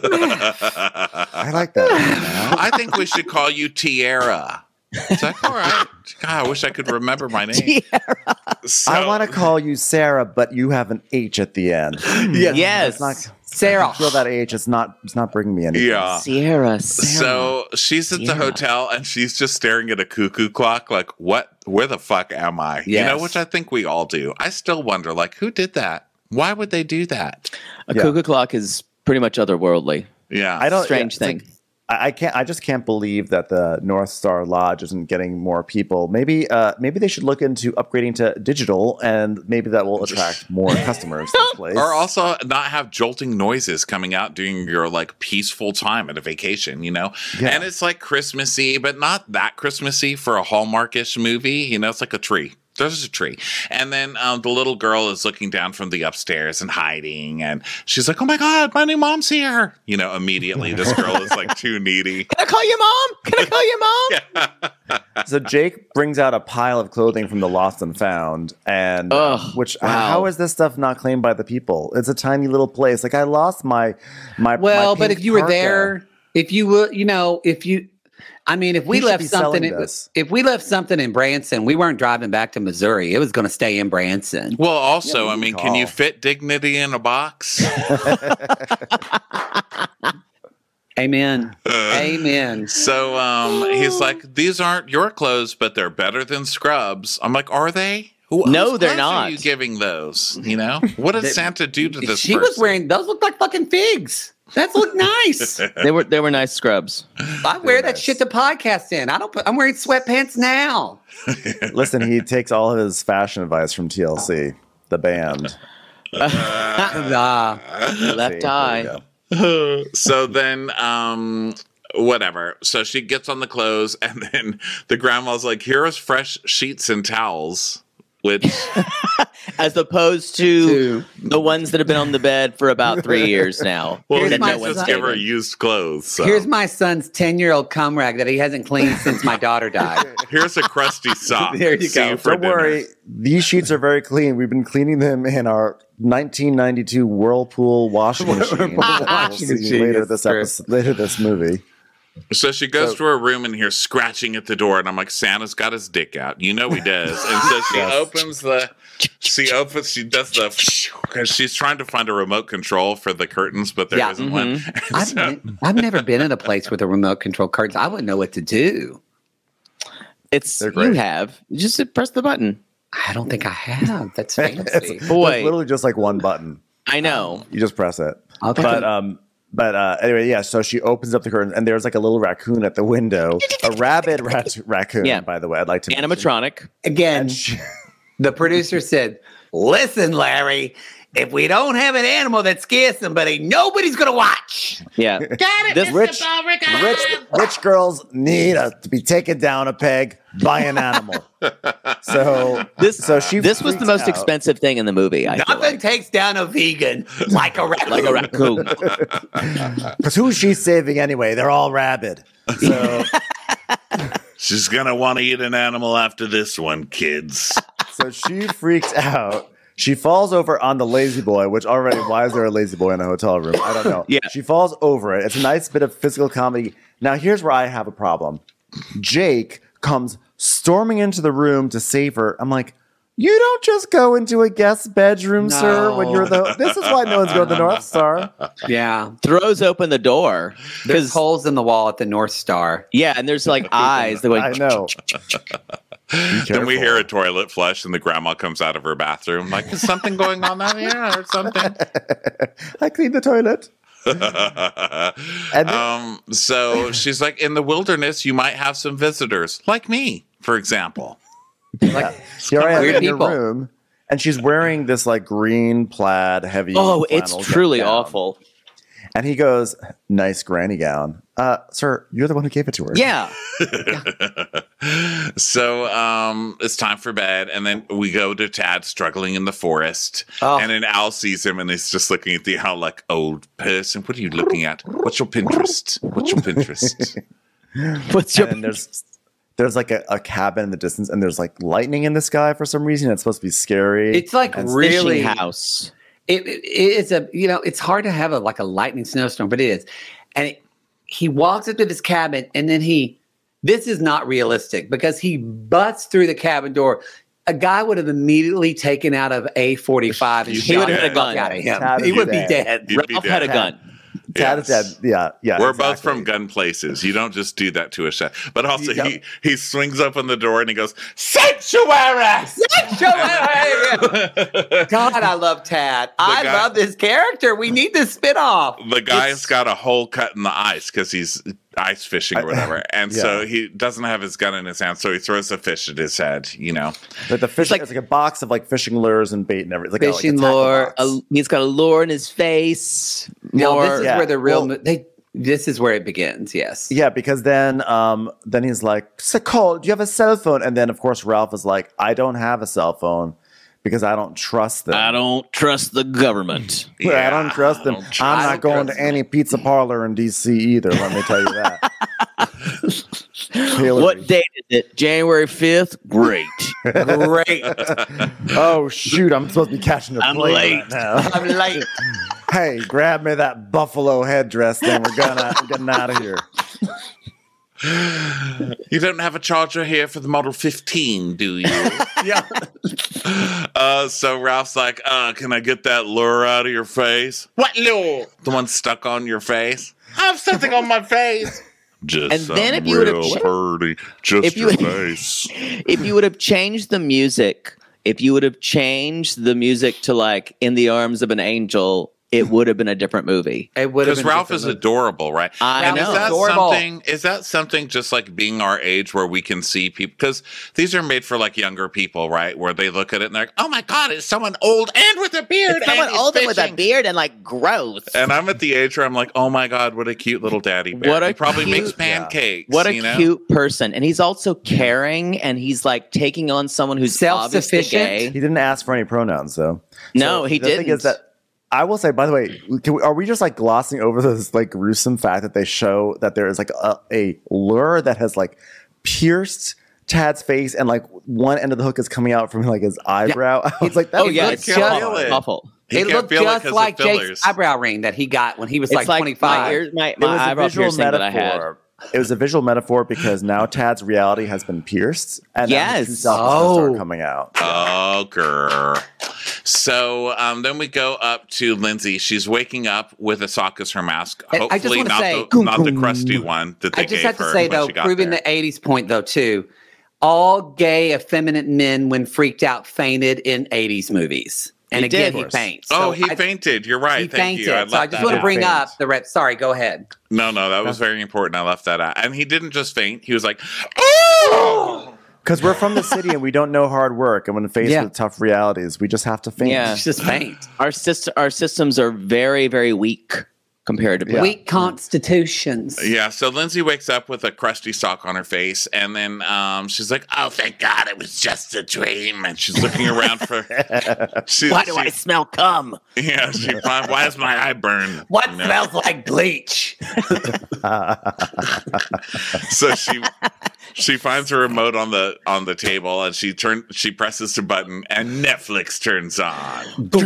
I like that. I think we should call you Tiara. Is that all right? God, I wish I could remember my name. So- I want to call you Sarah, but you have an H at the end. Yes. It's not. Sarah. Feel that H. It's not. It's not bringing me anything. Yeah. Sierra, Sarah. So she's at the Sierra. hotel and she's just staring at a cuckoo clock, like, what? Where the fuck am I? You know, Yes. which I think we all do. I still wonder, like, who did that? Why would they do that? a Yeah. cuckoo clock is pretty much otherworldly. Yeah. I don't. Strange it's thing. like- I, I can't. I just can't believe that the North Star Lodge isn't getting more people. Maybe. Uh, maybe they should look into upgrading to digital, and maybe that will attract more customers to this place. Or also not have jolting noises coming out during your like peaceful time at a vacation, you know? Yeah. And it's like Christmassy, but not that Christmassy for a Hallmarkish movie. You know, it's like a tree. There's a tree. And then um, the little girl is looking down from the upstairs and hiding. And she's like, oh my God, my new mom's here. You know, immediately this girl is like too needy. Can I call you mom? Can I call you mom? So Jake brings out a pile of clothing from the lost and found, and Ugh, which wow. how is this stuff not claimed by the people? It's a tiny little place. Like I lost my my. Well, my but pink if you were parka. there, if you were, you know, if you, I mean, if we He should left be something, selling in, this. if we left something in Branson, we weren't driving back to Missouri. It was going to stay in Branson. Well, also, Yeah, I we mean, can can you call. fit dignity in a box? Amen. Amen. So um, he's like, these aren't your clothes, but they're better than scrubs. I'm like, are they? Who, No, whose they're clothes not. Are you giving those? You know, what did They- Santa do to this She person? was wearing those. Look like fucking figs. That look nice. They were they were nice scrubs. I wear that nice. shit to podcast in. I don't. Put, I'm wearing sweatpants now. Listen, he takes all of his fashion advice from T L C, the band. Ah, Left See, eye. there we go. So then, um, whatever. So she gets on the clothes, and then the grandma's like, "Here's fresh sheets and towels." Which As opposed to Two. the ones that have been on the bed for about three years now. well, Here's he that my no one's just give her taken. used clothes. So. Here's my son's ten-year-old cum rag that he hasn't cleaned since my daughter died. Here's a crusty sock. There you See go. you for Don't dinner. worry, these sheets are very clean. We've been cleaning them in our nineteen ninety-two Whirlpool washing machine. Washing We'll see machine, later it's this true. episode, later this movie. So she goes So- to her room and hears scratching at the door, and I'm like, Santa's got his dick out. You know he does. And so she Yes. opens the, she opens, she does the, because she's trying to find a remote control for the curtains, but there Yeah. not one. And I've, so- been- I've never been in a place with a remote control curtains. I wouldn't know what to do. It's They're you great. have you just press the button. I don't think I have. That's It's, fancy. it's Boy. literally just like one button. I know. You just press it. Okay. But um, but uh, anyway, yeah. So she opens up the curtain, and there's like a little raccoon at the window, a rabid rat- raccoon. Yeah. By the way, I'd like to mention. Animatronic. Again, And she, the producer said, listen, Larry, if we don't have an animal that scares somebody, nobody's going to watch. Yeah. Got it, This- Mister rich, Ballrick. rich, rich girls need a, to be taken down a peg by an animal. So This so she this was the freaks most out. expensive thing in the movie. I feel Nothing like. takes down a vegan like a raccoon. Like a raccoon. Because who's she saving anyway? They're all rabid. So She's going to want to eat an animal after this one, kids. so she freaks out. She falls over on the lazy boy, which already, why is there a lazy boy in a hotel room? I don't know. Yeah. She falls over it. It's a nice bit of physical comedy. Now, here's where I have a problem. Jake comes storming into the room to save her. I'm like, you don't just go into a guest bedroom, sir, when you're the. This is why no one's going to the North Star. Yeah. Throws open the door. There's Because holes in the wall at the North Star. yeah, and there's like eyes that go I know. Be Then we careful. hear a toilet flush, and the grandma comes out of her bathroom. Like, is something going on out here or something? I cleaned the toilet. And um, so she's like, in the wilderness, you might have some visitors, like me, for example. yeah. Here I am Weird in your people. room, and she's wearing this like green plaid heavy. Oh, it's flannel truly gown. awful. And he goes, "Nice granny gown, uh, sir. You're the one who gave it to her." Yeah. So um, it's time for bed, and then we go to Tad struggling in the forest, Oh. and then Al sees him, and he's just looking at the owl like, "Old person, what are you looking at? What's your Pinterest? What's your Pinterest?" What's your And then there's there's like a, a cabin in the distance, and there's like lightning in the sky for some reason. It's supposed to be scary. It's like And really. fishing house? It, it, it's a, you know, it's hard to have a like a lightning snowstorm, but it is. And it, he walks up to this cabin, and then he, this is not realistic because he butts through the cabin door. A guy would have immediately taken out of A forty-five and He shot would've the had a fuck gun. out of him. Tad He is would be dead. dead. You'd be Ralph had a dead. gun. Tad is dead. Yes. Yeah, yeah. We're exactly. both from gun places. You don't just do that to a chef. But also, Yeah. he he swings open the door and he goes, "Sanctuary!" God, I love Tad. I guy- love this character. We need this spinoff. The guy's It's- got a hole cut in the ice because he's ice fishing or whatever, and so Yeah. he doesn't have his gun in his hand, so he throws a fish at his head. You know, But the fish, like- it's like a box of like fishing lures and bait and everything. Like a- like a Fishing tackle lure, box. A, he's got a lure in his face. No, More. this is Yeah, where the real well- mo- they. This is where it begins. Yes. Yeah, because then um then he's like, "So Cole, do you have a cell phone?" And then of course Ralph is like, "I don't have a cell phone because I don't trust them. I don't trust the government. Well, I don't trust them. I don't trust- I'm I not don't going trust to any pizza parlor in D C either. Let me tell you that." Hillary. What date is it? January fifth? Great. Great. Oh shoot! I'm supposed to be catching a I'm plane late. right now. I'm late. Hey, grab me that buffalo headdress thing. We're gonna we're getting out of here. you don't have a charger here for the Model fifteen, do you? Yeah. uh, so Ralph's like, uh, "Can I get that lure out of your face? What lure? The one stuck on your face? I have something on my face." Just And then if you would've real ch- pretty, just if you- your face. If you would have changed the music, if you would have changed the music to like "In the Arms of an Angel," it would have been a different movie. It would have Because been Ralph is different. adorable, right? I and know. is that Adorable. something? Is that something just like being our age where we can see people? Because these are made for like younger people, right? Where they look at it and they're like, "Oh my god, it's someone old and with a beard, It's someone and he's older with a fishing." beard and like gross. And I'm at the age where I'm like, "Oh my god, what a cute little daddy bear! What a he probably cute- makes pancakes. What a you know? cute person. And he's also caring and he's like taking on someone who's obviously Self-sufficient. gay. He didn't ask for any pronouns, though. No, So he the thing didn't. is that I will say, by the way, can we, are we just like glossing over this like gruesome fact that they show that there is like a, a lure that has like pierced Tad's face and like one end of the hook is coming out from like his eyebrow? I was like, that's Oh yeah, looks it's just- just awful. He It can't looked feel it just 'cause of like fillers. Jake's eyebrow ring that he got when he was It's like, like twenty-five. my, ears, my, it my was a eyebrow visual piercing that I had. metaphor. it was a visual metaphor because now Tad's reality has been pierced, and now his true Yes. self is gonna start Oh. coming out. Oh, girl. So um, then we go up to Lindsay. She's waking up with a sock as her mask. And I just Hopefully wanna not, say- the, not the crusty one that they I just gave have to her say, when though, she got proving there. the eighties point, though, too, all gay, effeminate men, when freaked out, fainted in eighties movies. And He again, did. he faints. Oh, So he I- fainted. You're right. He Thank fainted. you. I so I left just that want to out. bring Faint. up the rep. Sorry, go ahead. No, no, that was very important. I left that out. And he didn't just faint. He was like, oh! Because we're from the city and we don't know hard work, and when faced Yeah. with tough realities, we just have to faint. Yeah. It's just faint. Our syst- our systems are very, very weak comparatively. Yeah. Weak constitutions. Yeah, so Lindsay wakes up with a crusty sock on her face, and then um, she's like, "Oh, thank God, it was just a dream." And she's looking around for. She, Why do she- I smell cum? Yeah, she. Why is my eye burned? What You know? smells like bleach? So she she finds her remote on the on the table, and she turn she presses the button, and Netflix turns on.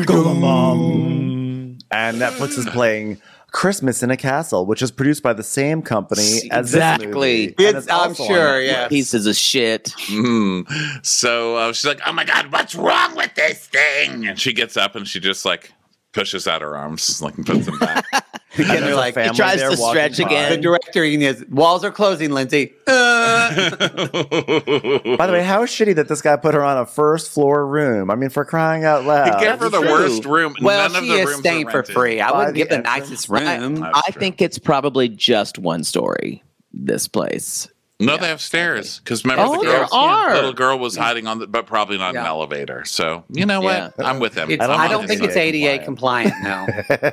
And Netflix is playing Christmas in a Castle, which is produced by the same company as Exactly. this movie. And It's- it's I'm also on sure, Netflix. yeah. Pieces of shit. Mm. So uh, she's like, "Oh my God, what's wrong with this thing?" And she gets up and she just like pushes out her arms, like and puts them back. And they're there's a like- He family tries there to walking stretch by. again. The director is walls are closing, Lindsay. Uh, By the way, how shitty that this guy put her on a first floor room. I mean, for crying out He loud. gave her the true. worst room. well, None of she the is rooms staying are for rented. free. I By wouldn't the give the entrance. nicest room. That's I true. think it's probably just one story, this place. No, they have stairs. Because remember, Oh, the there girl, are. little girl was hiding on the, but probably not an Yeah. elevator. So you know what? Yeah. I'm with him. It's, I'm I on don't his think it's side. A D A compliant. No,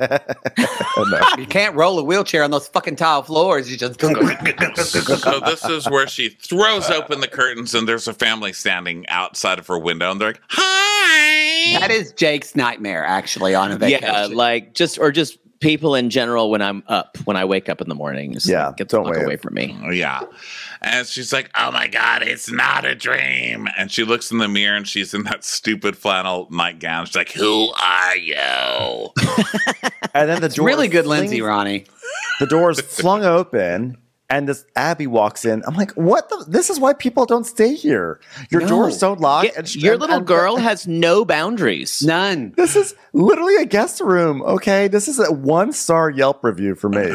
No. you can't roll a wheelchair on those fucking tile floors. You just So this is where she throws open the curtains, and there's a family standing outside of her window, and they're like, "Hi." that is Jake's nightmare, actually, on a vacation. Yeah, like just or just people in general when I'm up, when I wake up in the morning. Just Yeah, like, get the don't fuck wave. away from me. Oh, yeah. And she's like, "Oh my God, it's not a dream." And she looks in the mirror and she's in that stupid flannel nightgown. She's like, "Who are you?" And then the It's door really good, flings- Lindsay, Ronnie. The door's flung open, and this Abby walks in. I'm like, what the? This is why people don't stay here. Your No. door's so locked. Yeah, and she- your and- little and- girl has no boundaries. None. This is literally a guest room, okay? This is a one-star Yelp review for me.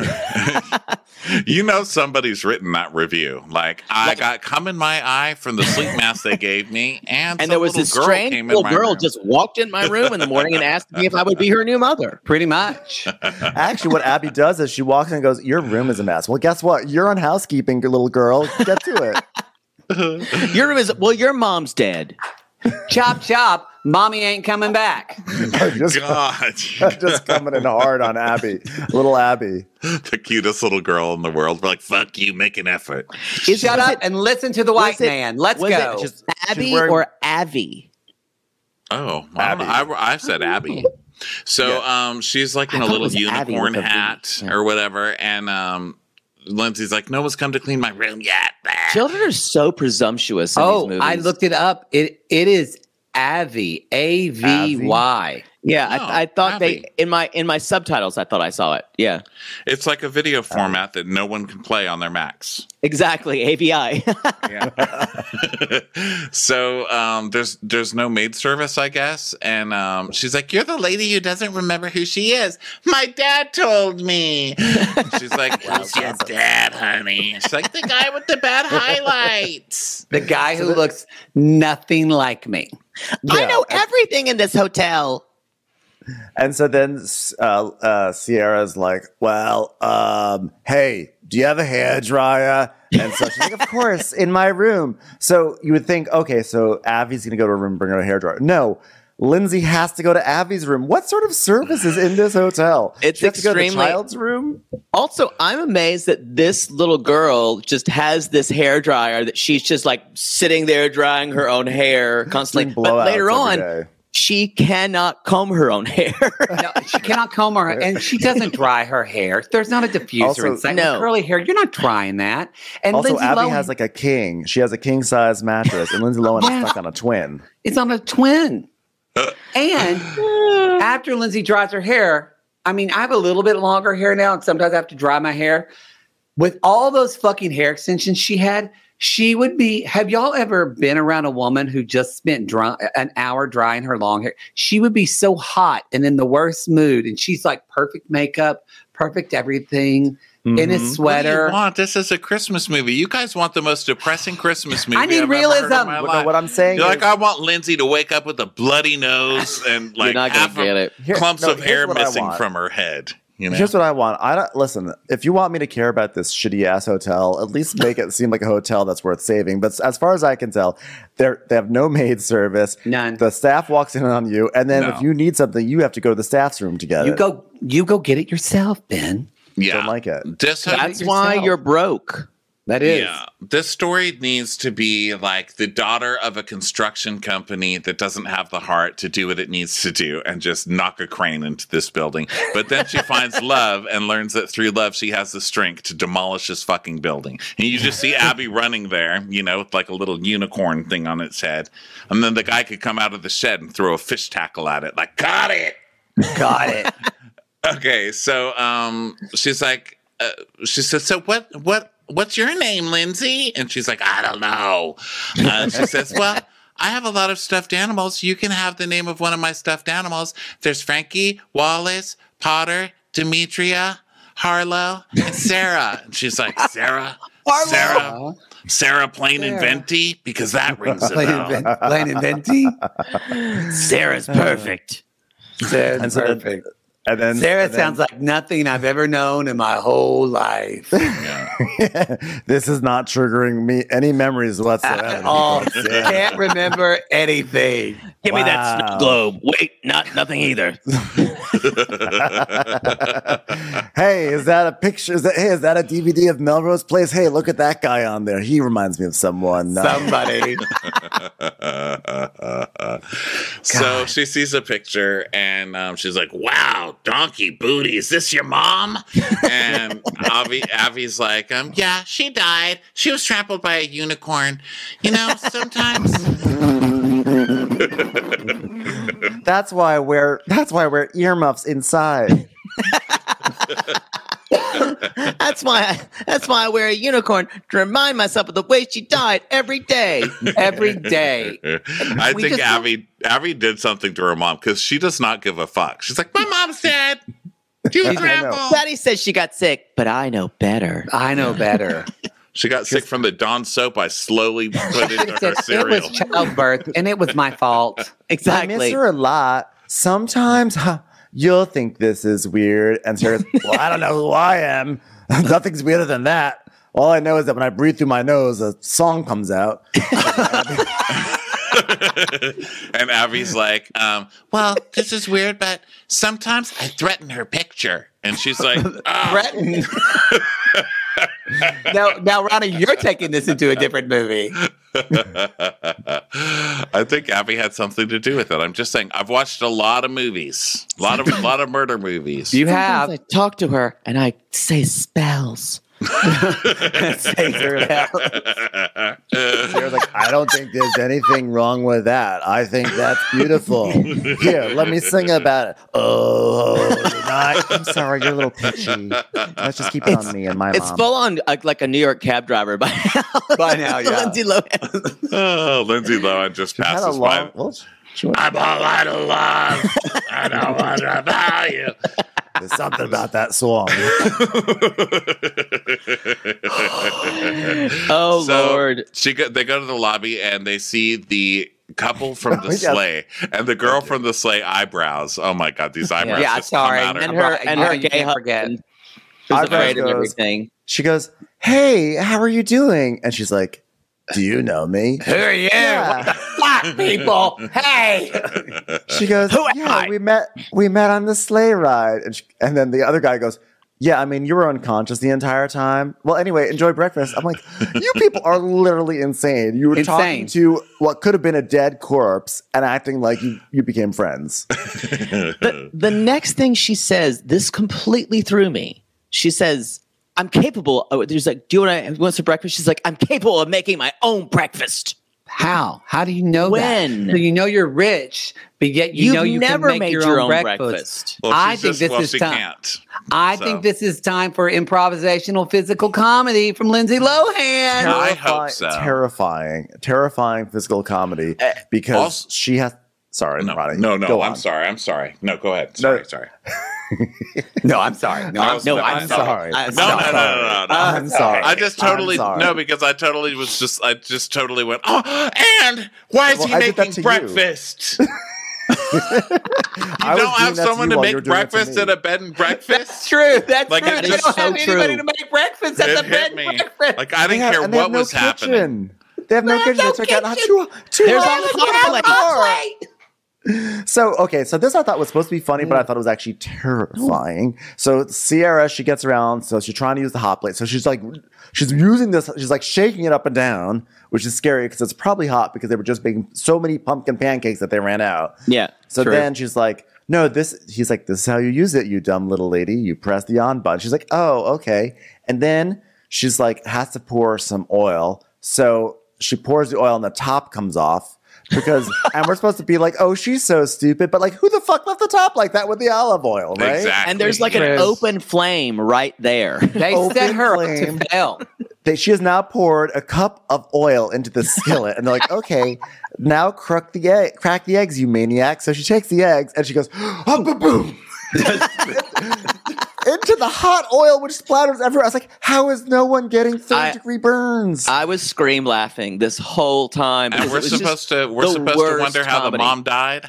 You know somebody's written that review. Like, I got cum in my eye from the sleep mask they gave me, and, And some there was little this girl strange came little in my girl room. just walked in my room in the morning and asked me if I would be her new mother. Pretty much. Actually, what Abby does is she walks in and goes, "Your room is a mess." Well, guess what? You're on housekeeping, good little girl. Get to it. Your room is well. Your mom's dead. Chop, chop. Mommy ain't coming back. just, God, just coming in hard on Abby, little Abby. the cutest little girl in the world. We're like, "Fuck you, make an effort." Is, Shut was up it- and listen to the white was it- man. Let's was go. it She's- Abby she's wearing- or Avi? Oh, I, don't know. I, I said Abby. So um, she's like in I a thought it little was Abby unicorn with a V. hat Yeah. or whatever, and um, Lindsay's like, "No one's come to clean my room yet." Children are so presumptuous in these oh, movies. I looked it up. It It is Avi. A V Y. Yeah, No, I, I thought Abby. they in my in my subtitles. I thought I saw it. Yeah, It's like a video format that no one can play on their Macs. exactly. A V I. Yeah. So um, there's there's no maid service, I guess, and um, she's like, "You're the lady who doesn't remember who she is. My dad told me." She's like, "Who's your dad, honey?" She's like, "The guy with the bad highlights." The guy who looks nothing like me. I know everything in this hotel. And so then uh, uh, Sierra's like, well, um, hey, do you have a hair dryer? And so she's like, of course, in my room. So you would think, okay, so Abby's going to go to a room and bring her a hair dryer. No, Lindsay has to go to Abby's room. What sort of service is in this hotel? It's she has to go to the extremely- child's room? Also, I'm amazed that this little girl just has this hair dryer that she's just like sitting there drying her own hair constantly. Doing But blowouts later every on, day. she cannot comb her own hair. No, she cannot comb her, and she doesn't dry her hair. There's not a diffuser Also- inside. No. With curly hair, you're not drying that. And Also, Lindsay Abby Lohan has like a king. She has a king-size mattress, and Lindsay Lohan Yeah. is stuck on a twin. is on a twin. And after Lindsay dries her hair, I mean, I have a little bit longer hair now, and sometimes I have to dry my hair. with all those fucking hair extensions she had, she would be. Have y'all ever been around a woman who just spent dry, an hour drying her long hair? She would be so hot and in the worst mood, and she's like perfect makeup, perfect everything. Mm-hmm. In his What do sweater. you want? This is a Christmas movie. You guys want the most depressing Christmas movie I need I've ever heard in realism. my Well, life. no, what I'm saying You're is, like, I want Lindsay to wake up with a bloody nose and like You're not half gonna of get it. Here- clumps no, of here's hair what I missing want. from her head. You know? here's what I want. I don't listen. If you want me to care about this shitty ass hotel, at least make it seem like a hotel that's worth saving. But as far as I can tell, they they have no maid service. None. The staff walks in on you, and then No. if you need something, you have to go to the staff's room to get You it. go, you go get it yourself, Ben. yeah. Don't like it. This That's it why yourself. you're broke. That is. Yeah, this story needs to be like the daughter of a construction company that doesn't have the heart to do what it needs to do and just knock a crane into this building. But then she finds love and learns that through love she has the strength to demolish this fucking building. And you just see Abby running there, you know, with like a little unicorn thing on its head. And then the guy could come out of the shed and throw a fish tackle at it, like, got it. Got it. Okay, so um, she's like, uh, she says, so what, what, what's your name, Lindsay? And she's like, I don't know. Uh, she says, well, I have a lot of stuffed animals. You can have the name of one of my stuffed animals. There's Frankie, Wallace, Potter, Demetria, Harlow, and Sarah. And she's like, Sarah, Sarah, Sarah Plain and Venti, because that rings a Plain bell. and, Ven- plain and venti. Sarah's perfect. Sarah's And so then- perfect. And then Sarah and then- sounds like nothing I've ever known in my whole life. this is not triggering me any memories whatsoever. Oh, can't remember anything. Give me that Wow. snow globe. Wait, not nothing either. Hey, is that a picture? Is that hey, is that a D V D of Melrose Place? Hey, look at that guy on there. He reminds me of someone. Uh, Somebody. So she sees a picture and um, she's like, wow, donkey booty. Is this your mom? And Avi, Avi's like, um, yeah, she died. She was trampled by a unicorn. You know, sometimes. that's why I wear. That's why I wear earmuffs inside. That's why I, that's why I wear a unicorn to remind myself of the way she died every day. Every day. I We think just- Abby Abby did something to her mom because she does not give a fuck. She's like, my mom's dead. She was trampled. Daddy says she got sick, but I know better. I know better. She got sick from the Dawn soap I slowly put into her It cereal. was childbirth, and it was my fault. I miss Exactly. her a lot. Sometimes huh, you'll think this is weird, and Sarah's, well, I don't know who I am. Nothing's weirder than that. All I know is that when I breathe through my nose, a song comes out. And Abby's like, um, well, this is weird, but sometimes I threaten her picture. And she's like, oh. Threaten. now, now, Ronnie, you're taking this into a different movie. I think Abby had something to do with it. I'm just saying, I've watched a lot of movies, a lot of a lot of murder movies. You Sometimes have. I talk to her and I say spells. Sarah's like, I don't think there's anything wrong with that. I think that's beautiful. Here, let me sing about it. Oh, tonight. I'm sorry, you're a little pitchy. Let's just keep it on me and my It's mom. full on uh, like a New York cab driver by now. By now, yeah. Lindsay Lohan. Oh, Lindsay Lohan just She had a passes long. by. Well, she went, I'm all out of love. I don't want to value. there's something about that song. Oh So Lord. she go, they go to the lobby and they see the couple from the Yes. sleigh and the girl from the sleigh eyebrows. Oh my god, these eyebrows Yeah, just sorry. come out And her. her Right, and you her can't gay forget. husband who's Eyebrows afraid of goes- everything. She goes, "Hey, how are you doing?" And she's like, "Do you know me?" Who are you? Yeah. What the fuck, people? Hey. She goes, Who am "Yeah, I?" we met. We met on the sleigh ride." And, she, and then the other guy goes, "Yeah, I mean, you were unconscious the entire time. Well, anyway, enjoy breakfast." I'm like, "You people are literally insane. You were talking Insane. to what could have been a dead corpse and acting like you you became friends." The, the next thing she says, this completely threw me. She says, I'm capable. Oh, there's like, do you want to want some breakfast? She's like, I'm capable of making my own breakfast. How? How do you know When? that? So you know you're rich, but yet you You've know you never can make made your, your own, own breakfast. breakfast. Well, I she's think just- this well, is she time. can't. I So. think this is time for improvisational physical comedy from Lindsay Lohan. I hope Terrifying- so. Terrifying, terrifying physical comedy because also- she has. Sorry, No, Ronnie. no, no. Go I'm on. sorry. I'm sorry. No, go ahead. Sorry, No. sorry. No, I'm sorry. No, I I'm, was- no, no, I'm I'm sorry. sorry. I'm No, no, no, sorry. no, no, no. I'm sorry. I just I'm totally sorry. no, because I totally was just I just totally went. Oh, and why is Well, he I did that making to you. breakfast? You I was don't have doing that to someone you to while you were make doing it to breakfast me. at a bed and breakfast. That's true. That's Like, true. it They just- don't have so anybody true. to make breakfast at It the hit bed me. and breakfast. Like I They didn't have- care and they have what no was happening. kitchen. They have no They have kitchen. no They took out kitchen. two, two There's a hours hot before. plate. So, okay, so this I thought was supposed to be funny, but I thought it was actually terrifying. So Sierra, she gets around, so she's trying to use the hot plate. So she's like, she's using this, she's like shaking it up and down, which is scary because it's probably hot because they were just making so many pumpkin pancakes that they ran out. Yeah. So True. then she's like, no, this, he's like, this is how you use it, you dumb little lady. You press the on button. She's like, oh, okay. And then she's like, has to pour some oil. So she pours the oil and the top comes off. Because and we're supposed to be like, oh, she's so stupid, but like, who the fuck left the top like that with the olive oil, right? Exactly. And there's like an Yes. open flame right there. They Open set her flame. up to fail. They, she has now poured a cup of oil into the skillet, and they're like, okay, now crack the egg, crack the eggs, you maniac. So she takes the eggs and she goes, oh, boom, boom. into the hot oil, which splatters everywhere. I was like, how is no one getting third I- degree burns? I was scream laughing this whole time. And because we're it was just supposed to we're the supposed to worst wonder how the comedy. mom died.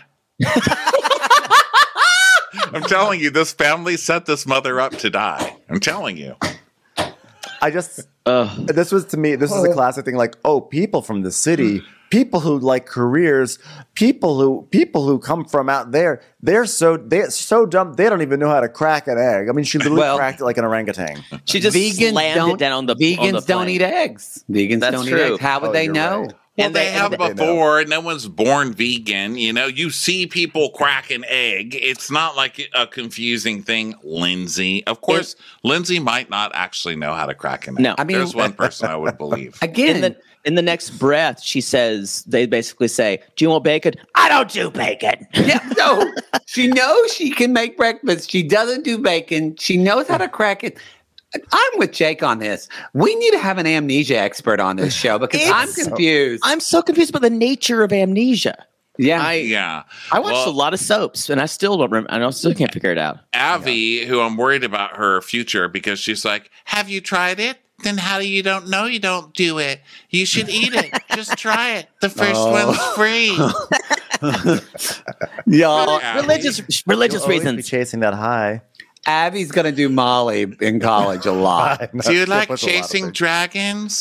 I'm telling you, this family set this mother up to die. I'm telling you. I just, Ugh. this was to me, this is a classic thing. Like, oh, people from the city, people who like careers, people who people who come from out there, they're so they're so dumb. They don't even know how to crack an egg. I mean, she literally Well- cracked it like an orangutan. She just Vegans slammed don't. it down on the vegans on the don't plane. eat eggs. Vegans That's don't true. eat eggs. How would Oh, they you're know? right. Well, And they, they- have and they- before. No one's born vegan. You know, you see people crack an egg. It's not like a confusing thing, Lindsay. Of course, Lindsay might not actually know how to crack an egg. No. I mean- There's one person I would believe. Again, In the in the next breath, she says, they basically say, "Do you want bacon? I don't do bacon." yeah, no, she knows she can make breakfast. She doesn't do bacon. She knows how to crack it. I'm with Jake on this. We need to have an amnesia expert on this show because I'm It's- confused. I'm so confused about the nature of amnesia. yeah, I Yeah. I watched Well, a lot of soaps, and I still don't. Rem- I still can't figure it out. Avi, who I'm worried about her future because she's like, have you tried it? Then how do you don't know you don't do it? You should eat it. Just try it. The first Oh. one's free. y'all. Abby. Religious religious You'll always be reasons. chasing that high. Abby's gonna do Molly in college a lot. I know, Do you that like was a lot of chasing things. dragons?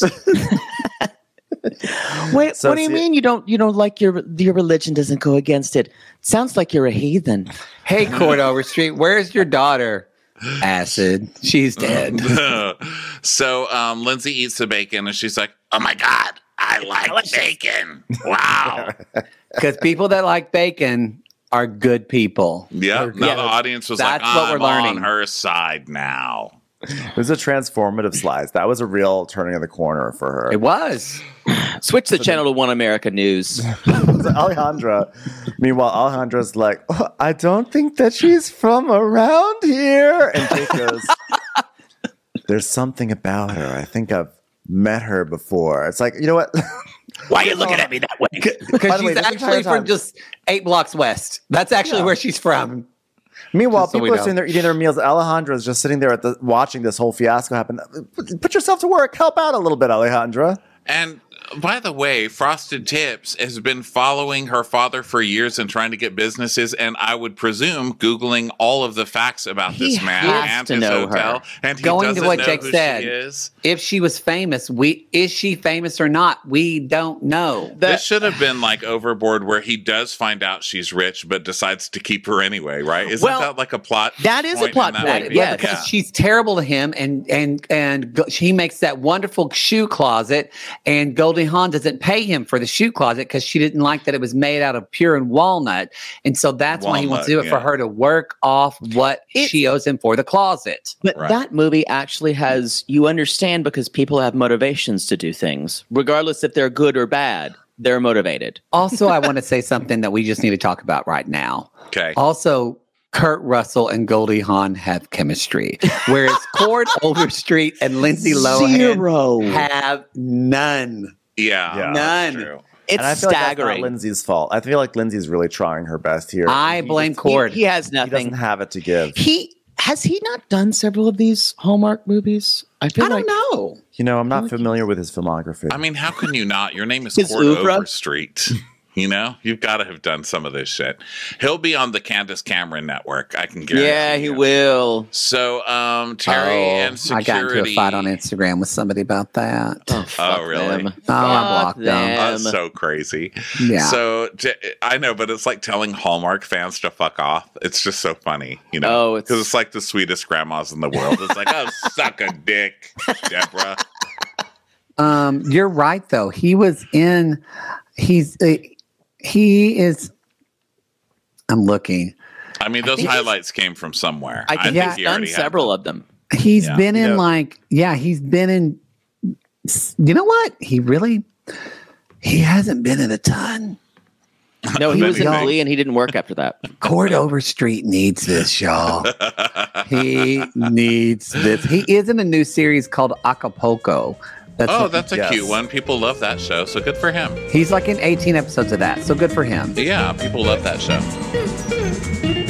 Wait, So what do you see- mean you don't you don't like your your religion doesn't go against it? Sounds like you're a heathen. Hey, Court Overstreet, where's your daughter? Acid. She's dead. So um, Lindsay eats the bacon and she's like, oh my God, I like bacon. Wow. Because people that like bacon are good people. Yeah. Now Yeah, the audience was that's like, what we're I'm on learning. her side now. It was a transformative slice. That was a real turning of the corner for her. It was. Switch the channel to One America News. So Alejandra, meanwhile, Alejandra's like, oh, I don't think that she's from around here. And Jake goes, there's something about her. I think I've met her before. It's like, you know what? Why are you looking at me that way? Because By the way, she's this actually entire from time- just eight blocks west. That's actually Yeah. where she's from. Meanwhile, Just so we people are know. sitting there eating their meals. Alejandra's just sitting there at the watching this whole fiasco happen. Put- Put yourself to work. Help out a little bit, Alejandra. And by the way, Frosted Tips has been following her father for years and trying to get businesses. And I would presume Googling all of the facts about He this man has and to his know hotel. her. And he Going to doesn't what know Jake who said. she is. If she was famous, we is she famous or not? We don't know. This should have been like Overboard, where he does find out she's rich, but decides to keep her anyway, right? Isn't Well, that like a plot? that is a point in plot that point, movie? yeah. Yeah, because Yeah. she's terrible to him, and and and go, he makes that wonderful shoe closet, and Goldie Hawn doesn't pay him for the shoe closet because she didn't like that it was made out of pure and walnut, and so that's why he wants to do it Walnut, for yeah. her to work off what It's- she owes him for the closet. But Right. that movie actually has, you understand, because people have motivations to do things, regardless if they're good or bad. they're motivated. Also, I want to say something that we just need to talk about right now. Okay. Also, Kurt Russell and Goldie Hawn have chemistry, whereas Cord Overstreet and Lindsay Lohan Zero. have none. Yeah. Yeah. None. True. It's and I feel like that's staggering. not Lindsay's fault. I feel like Lindsay's really trying her best here. I He blame just- Cord. he, he has He doesn't nothing. have it to give. He has he not done several of these Hallmark movies? I feel I don't like know. You know, I'm not familiar with his filmography. I mean, how can you not? Your name is His Cord oeuvre? Overstreet. You know, you've got to have done some of this shit. He'll be on the Candace Cameron network. I can guarantee. yeah, he you. will. So, um, Terry and I security. got into a fight on Instagram with somebody about that. Oh, fuck really? them. Oh, I Fuck blocked them. That's so crazy. Yeah. So j- I know, but it's like telling Hallmark fans to fuck off. It's just so funny, you know? Oh, it's- because it's like the sweetest grandmas in the world. It's like, oh, suck a dick, Deborah. Um, you're right though. He was in. He's. Uh, he is. I'm looking. I mean, those think he's- highlights came from somewhere. I think Yeah. he's he done already had several them. of them. He's Yeah. been You in know- like. Yeah, he's been in. You know what? He really. He hasn't been in a ton. No, he was in Y'all- Glee and he didn't work after that. Cord Overstreet needs this, y'all. He needs this. He is in a new series called Acapulco. That's Oh, that's a Yes. cute one. People love that show, so good for him. He's like in eighteen episodes of that, so good for him. Yeah, people love that show.